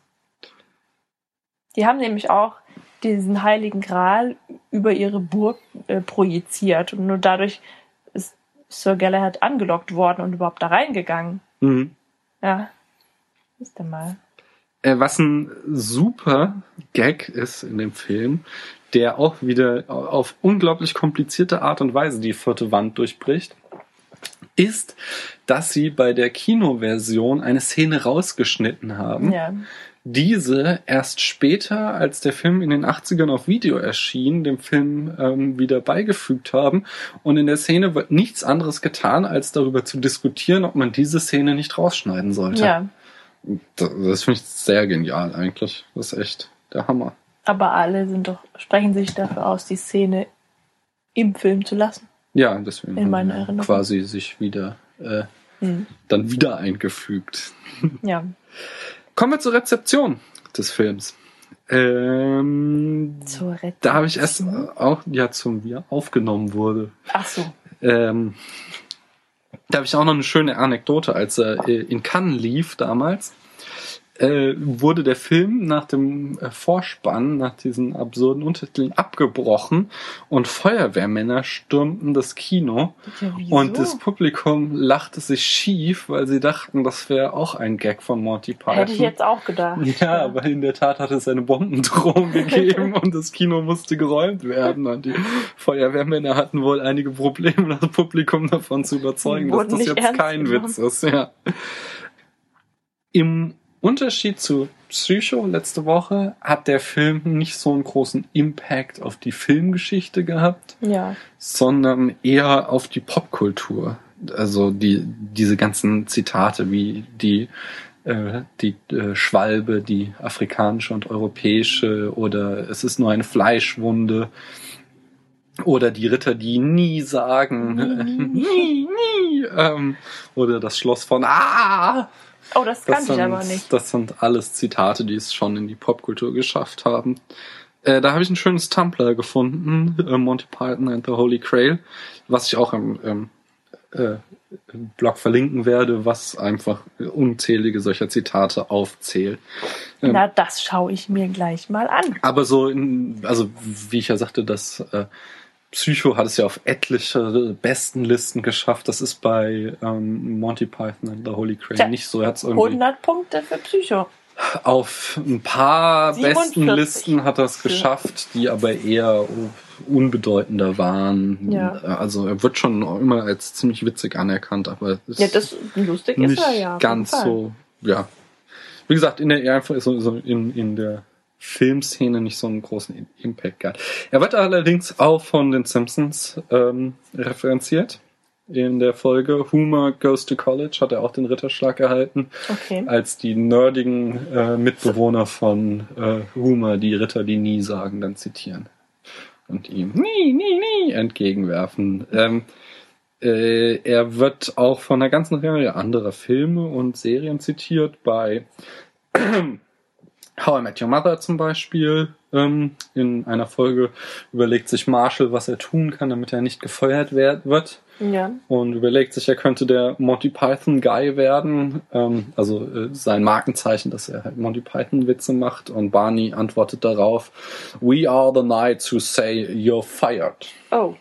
C: Die haben nämlich auch diesen heiligen Gral über ihre Burg projiziert und nur dadurch ist Sir Galahad angelockt worden und überhaupt da reingegangen. Ja, ist der mal.
D: Was ein super Gag ist in dem Film, der auch wieder auf unglaublich komplizierte Art und Weise die vierte Wand durchbricht, ist, dass sie bei der Kinoversion eine Szene rausgeschnitten haben.
C: Ja.
D: Diese erst später, als der Film in den 80ern auf Video erschien, dem Film wieder beigefügt haben. Und in der Szene wird nichts anderes getan, als darüber zu diskutieren, ob man diese Szene nicht rausschneiden sollte.
C: Ja.
D: Das finde ich sehr genial eigentlich. Das ist echt der Hammer.
C: Aber alle sprechen sich dafür aus, die Szene im Film zu lassen.
D: Ja, deswegen
C: in meiner Erinnerung
D: quasi sich wieder dann wieder eingefügt.
C: Ja.
D: Kommen wir zur Rezeption des Films.
C: Zur Rezeption?
D: Da habe ich erst auch, wie er aufgenommen wurde.
C: Ach so.
D: Da habe ich auch noch eine schöne Anekdote, als er in Cannes lief damals. Wurde der Film nach dem Vorspann, nach diesen absurden Untertiteln abgebrochen und Feuerwehrmänner stürmten das Kino.
C: Ja, wieso?
D: Und das Publikum lachte sich schief, weil sie dachten, das wäre auch ein Gag von Monty Python.
C: Hätte ich jetzt auch gedacht.
D: Ja, aber in der Tat hat es eine Bombendrohung gegeben und das Kino musste geräumt werden und die Feuerwehrmänner hatten wohl einige Probleme, das Publikum davon zu überzeugen, dass das jetzt kein Witz ist. Ja. Im Unterschied zu Psycho letzte Woche hat der Film nicht so einen großen Impact auf die Filmgeschichte gehabt, sondern eher auf die Popkultur. Also diese ganzen Zitate wie die Schwalbe, die afrikanische und europäische, oder es ist nur eine Fleischwunde, oder die Ritter, die nie sagen, nie, oder das Schloss von
C: Oh, das kannte ich aber nicht.
D: Das sind alles Zitate, die es schon in die Popkultur geschafft haben. Da habe ich ein schönes Tumblr gefunden, Monty Python and the Holy Grail, was ich auch im Blog verlinken werde, was einfach unzählige solcher Zitate aufzählt.
C: Na, das schaue ich mir gleich mal an.
D: Aber wie ich ja sagte, das Psycho hat es ja auf etliche Bestenlisten geschafft. Das ist bei Monty Python and the Holy Grail nicht so.
C: 100 Punkte für Psycho.
D: Auf ein paar
C: 47.
D: Bestenlisten hat er es geschafft, die aber eher unbedeutender waren. Ja. Also er wird schon immer als ziemlich witzig anerkannt, aber
C: das lustig ist er ja.
D: Ganz so, ja. Wie gesagt, in der Filmszene nicht so einen großen Impact gehabt. Er wird allerdings auch von den Simpsons referenziert. In der Folge Homer Goes to College hat er auch den Ritterschlag erhalten, als die nerdigen Mitbewohner von Homer die Ritter, die nie sagen, dann zitieren. und ihm nie entgegenwerfen. Er wird auch von einer ganzen Reihe anderer Filme und Serien zitiert, bei How I Met Your Mother zum Beispiel. In einer Folge überlegt sich Marshall, was er tun kann, damit er nicht gefeuert wird.
C: Ja.
D: Und überlegt sich, er könnte der Monty Python Guy werden. Sein Markenzeichen, dass er halt Monty Python Witze macht. Und Barney antwortet darauf: We are the knights who say you're fired.
C: Oh.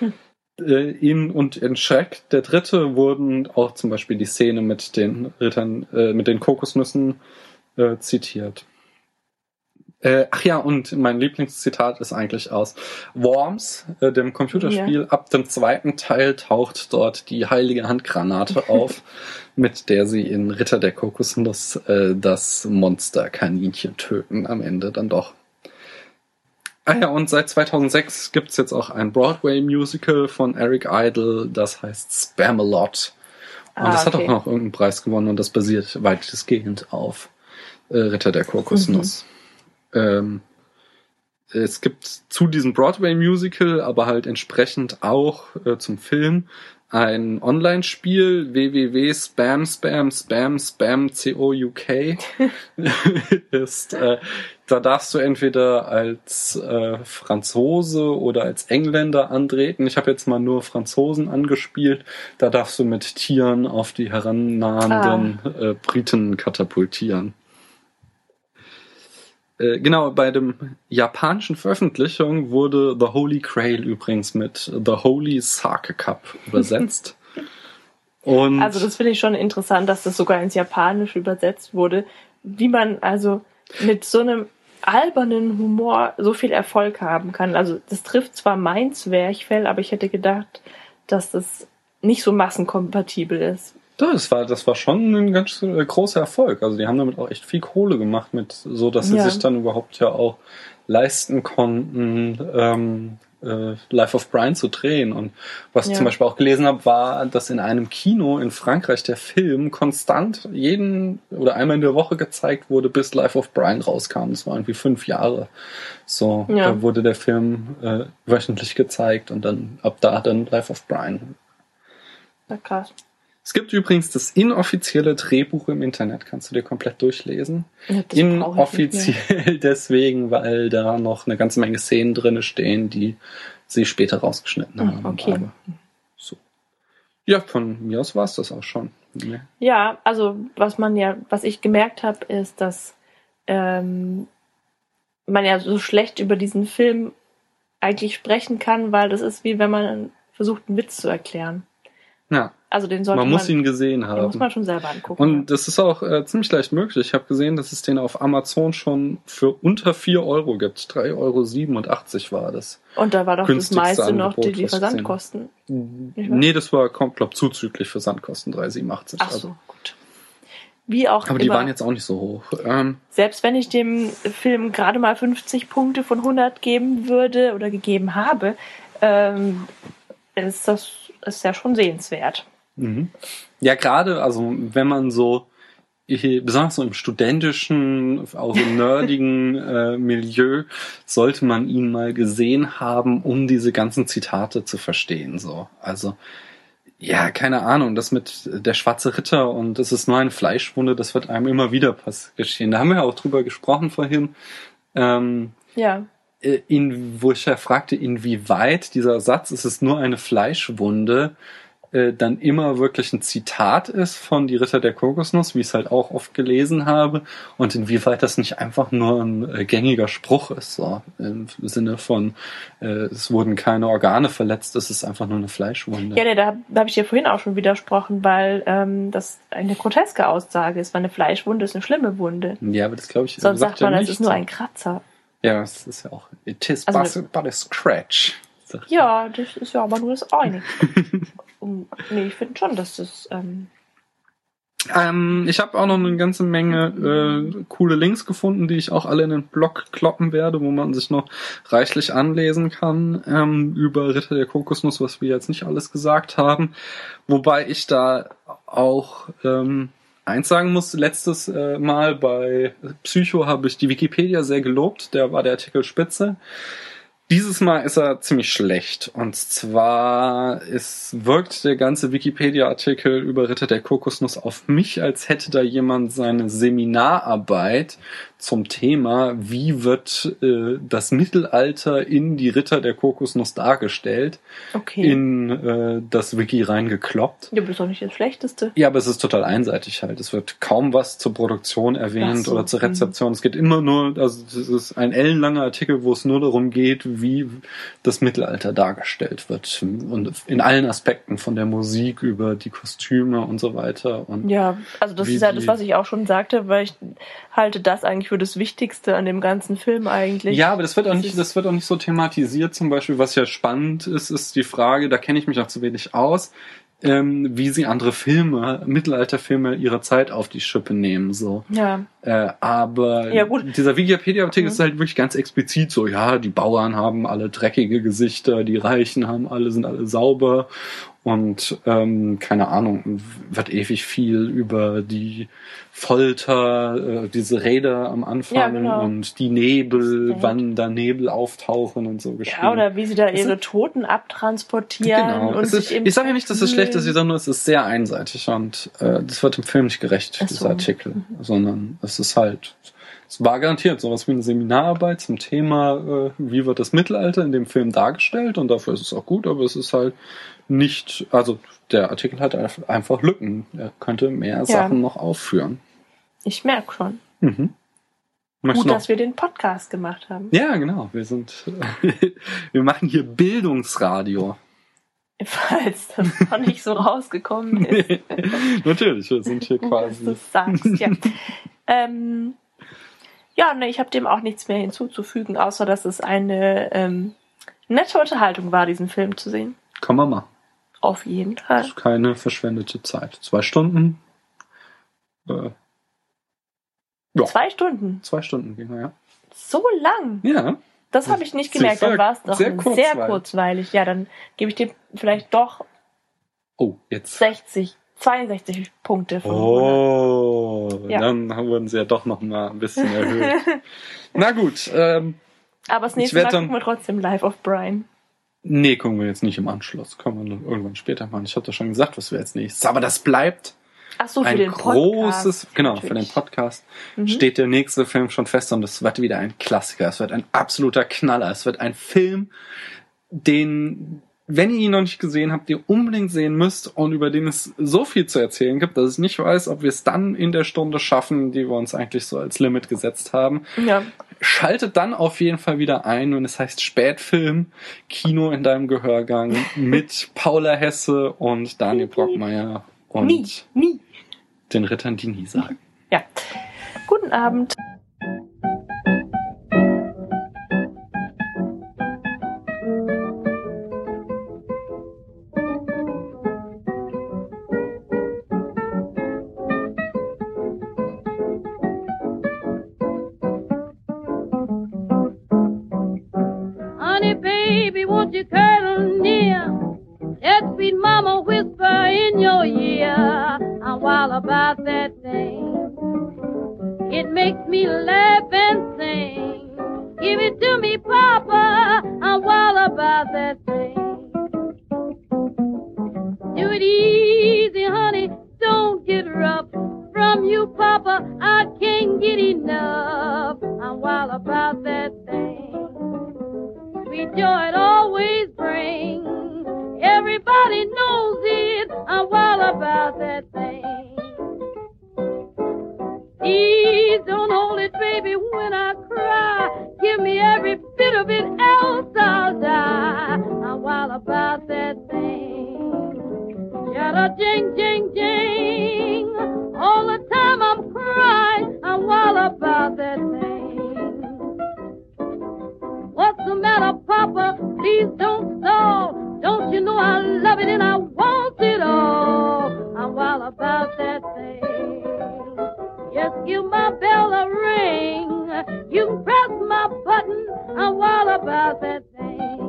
D: In Shrek, der dritte, wurden auch zum Beispiel die Szene mit den Rittern, mit den Kokosnüssen zitiert. Und mein Lieblingszitat ist eigentlich aus Worms, dem Computerspiel. Ja. Ab dem zweiten Teil taucht dort die heilige Handgranate auf, mit der sie in Ritter der Kokosnuss das Monsterkaninchen töten, am Ende dann doch. Und seit 2006 gibt's jetzt auch ein Broadway-Musical von Eric Idle, das heißt Spamalot. Und das hat auch noch irgendeinen Preis gewonnen und das basiert weitestgehend auf Ritter der Kokosnuss. Es gibt zu diesem Broadway-Musical, aber halt entsprechend auch zum Film ein Online-Spiel, www.spam.couk ist, da darfst du entweder als Franzose oder als Engländer antreten. Ich habe jetzt mal nur Franzosen angespielt. Da darfst du mit Tieren auf die herannahenden Briten katapultieren. Genau, bei dem japanischen Veröffentlichung wurde The Holy Grail übrigens mit The Holy Sake Cup übersetzt. Und
C: also das finde ich schon interessant, dass das sogar ins Japanische übersetzt wurde. Wie man also mit so einem albernen Humor so viel Erfolg haben kann. Also das trifft zwar mein Zwerchfell, aber ich hätte gedacht, dass das nicht so massenkompatibel ist.
D: Das war schon ein ganz großer Erfolg. Also die haben damit auch echt viel Kohle gemacht, so dass sie sich dann überhaupt ja auch leisten konnten, Life of Brian zu drehen. Und was ich zum Beispiel auch gelesen habe, war, dass in einem Kino in Frankreich der Film konstant einmal in der Woche gezeigt wurde, bis Life of Brian rauskam. Das war irgendwie 5 Jahre. So, da wurde der Film wöchentlich gezeigt und dann ab da dann Life of Brian.
C: Ja, krass.
D: Es gibt übrigens das inoffizielle Drehbuch im Internet, kannst du dir komplett durchlesen. Ja, inoffiziell deswegen, weil da noch eine ganze Menge Szenen drin stehen, die sie später rausgeschnitten haben.
C: Okay.
D: Aber so. Ja, von mir aus war es das auch schon.
C: Ja, also was ich gemerkt habe, ist, dass man ja so schlecht über diesen Film eigentlich sprechen kann, weil das ist wie wenn man versucht, einen Witz zu erklären.
D: Ja.
C: Also
D: man muss ihn gesehen haben.
C: Den muss man schon selber angucken.
D: Und das ist auch ziemlich leicht möglich. Ich habe gesehen, dass es den auf Amazon schon für unter 4 Euro gibt. 3,87 € war das.
C: Und da war doch das meiste noch die Versandkosten.
D: Nee, das war, glaube zuzüglich Versandkosten, 3,87 €.
C: Ach so, gut. Wie auch
D: aber die waren jetzt auch nicht so hoch.
C: Selbst wenn ich dem Film gerade mal 50 Punkte von 100 geben würde oder gegeben habe, ist ja schon sehenswert.
D: Mhm. Ja, gerade, also wenn man so, besonders so im studentischen, auch im nerdigen Milieu, sollte man ihn mal gesehen haben, um diese ganzen Zitate zu verstehen. So, also ja, keine Ahnung, das mit der schwarze Ritter und es ist nur eine Fleischwunde, das wird einem immer wieder geschehen. Da haben wir ja auch drüber gesprochen vorhin.
C: Ja.
D: Wo ich ja fragte, inwieweit dieser Satz, es ist nur eine Fleischwunde, dann immer wirklich ein Zitat ist von Die Ritter der Kokosnuss, wie ich es halt auch oft gelesen habe, und inwieweit das nicht einfach nur ein gängiger Spruch ist, so im Sinne von es wurden keine Organe verletzt, es ist einfach nur eine Fleischwunde.
C: Ja, da habe ich dir vorhin auch schon widersprochen, weil das eine groteske Aussage ist, weil eine Fleischwunde ist eine schlimme Wunde.
D: Ja, aber das glaube ich.
C: Sonst sagt man, es ist nur ein Kratzer.
D: Ja, das ist ja auch it is but a scratch.
C: Ja, das ist ja aber nur das eine. Nee, ich finde schon, dass das...
D: Ich habe auch noch eine ganze Menge coole Links gefunden, die ich auch alle in den Blog kloppen werde, wo man sich noch reichlich anlesen kann über Ritter der Kokosnuss, was wir jetzt nicht alles gesagt haben. Wobei ich da auch eins sagen muss, letztes Mal bei Psycho habe ich die Wikipedia sehr gelobt, da war der Artikel spitze. Dieses Mal ist er ziemlich schlecht. Und zwar wirkt der ganze Wikipedia-Artikel über Ritter der Kokosnuss auf mich, als hätte da jemand seine Seminararbeit zum Thema, wie wird das Mittelalter in die Ritter der Kokosnuss dargestellt, in das Wiki reingekloppt.
C: Ja, aber das ist doch nicht das Schlechteste.
D: Ja, aber es ist total einseitig halt. Es wird kaum was zur Produktion erwähnt oder zur Rezeption. Es geht immer nur, also es ist ein ellenlanger Artikel, wo es nur darum geht, wie das Mittelalter dargestellt wird. Und in allen Aspekten, von der Musik über die Kostüme und so weiter. Und
C: ja, also das ist ja das, was ich auch schon sagte, weil ich halte das eigentlich für das Wichtigste an dem ganzen Film eigentlich.
D: Ja, aber das wird auch nicht so thematisiert. Zum Beispiel, was ja spannend ist die Frage, da kenne ich mich auch zu wenig aus, wie sie andere Filme, Mittelalterfilme ihrer Zeit auf die Schippe nehmen, so.
C: Ja.
D: Aber
C: ja, gut.
D: Dieser Wikipedia-Artikel ist halt wirklich ganz explizit so, ja, die Bauern haben alle dreckige Gesichter, die Reichen sind alle sauber und, keine Ahnung, wird ewig viel über die Folter, diese Räder am Anfang und die Nebel, wann da Nebel auftauchen und so geschrieben.
C: Ja, oder wie sie da ihre Toten abtransportieren.
D: Genau.
C: Und
D: ich sage ja nicht, dass es schlecht ist, sondern es ist sehr einseitig und das wird im Film nicht gerecht, dieser Artikel, sondern es ist halt, es war garantiert sowas wie eine Seminararbeit zum Thema, wie wird das Mittelalter in dem Film dargestellt, und dafür ist es auch gut, aber es ist halt nicht, also der Artikel hat einfach Lücken. Er könnte mehr Sachen noch aufführen.
C: Ich merke schon.
D: Mhm.
C: Gut, dass wir den Podcast gemacht haben.
D: Ja, genau. Wir machen hier Bildungsradio.
C: Falls das noch nicht so rausgekommen ist.
D: Natürlich, wir sind hier quasi.
C: Dass du sagst, ja. Ich habe dem auch nichts mehr hinzuzufügen, außer dass es eine nette Unterhaltung war, diesen Film zu sehen.
D: Kann man mal.
C: Auf jeden Fall.
D: Das ist keine verschwendete Zeit. 2 Stunden.
C: 2 Stunden?
D: 2 Stunden ging er, ja.
C: So lang?
D: Ja.
C: Das habe ich nicht gemerkt. Dann war es doch sehr kurzweilig. Ja, dann gebe ich dir vielleicht doch 62 Punkte von 100.
D: Ja. Dann wurden sie ja doch noch mal ein bisschen erhöht. Na gut.
C: Aber das nächste Mal gucken wir trotzdem Live of Brian.
D: Nee, gucken wir jetzt nicht im Anschluss. Können wir irgendwann später machen. Ich habe doch schon gesagt, was wir als nächstes. Aber das bleibt
C: für den Podcast.
D: Genau, für den Podcast steht der nächste Film schon fest, und es wird wieder ein Klassiker. Es wird ein absoluter Knaller. Es wird ein Film, den, wenn ihr ihn noch nicht gesehen habt, ihr unbedingt sehen müsst und über den es so viel zu erzählen gibt, dass ich nicht weiß, ob wir es dann in der Stunde schaffen, die wir uns eigentlich so als Limit gesetzt haben.
C: Ja.
D: Schaltet dann auf jeden Fall wieder ein, wenn es heißt Spätfilm, Kino in deinem Gehörgang mit Paula Hesse und Daniel Brockmeier und
C: nie.
D: Den Rittern, die nie sagen.
C: Ja. Guten Abend.
E: Honey, baby, won't you cuddle near? Let sweet mama whisper in your ear a while about that thing. It makes me laugh and sing. Give it to me, Papa, a while about that thing. Do it easy, honey, don't get rough. From you, Papa, I can't get enough a while about that thing. Sweet joy it always brings. Everybody knows it, I'm wild about that thing. Please don't hold it, baby, when I cry. Give me every bit of it, else I'll die. I'm wild about that thing. Yada jing, jing, jing. All the time I'm crying, I'm wild about that thing. What's the matter, Papa? Please don't stall. Don't you know I love it and I want it all? I'm wild about that thing. Yes, give my bell a ring. You can press my button. I'm wild about that thing.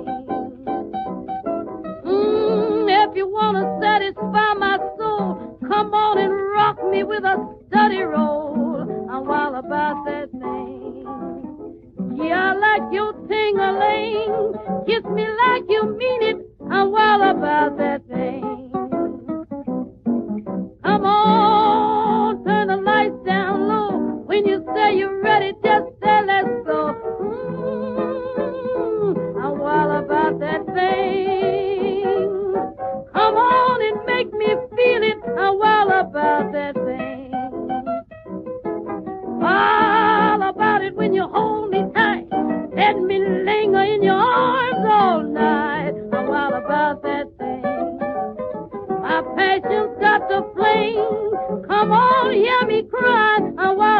E: If you want to satisfy my soul, come on and rock me with a study roll. I'm wild about that thing. Yeah, I like your ting-a-ling. won't hear me cry while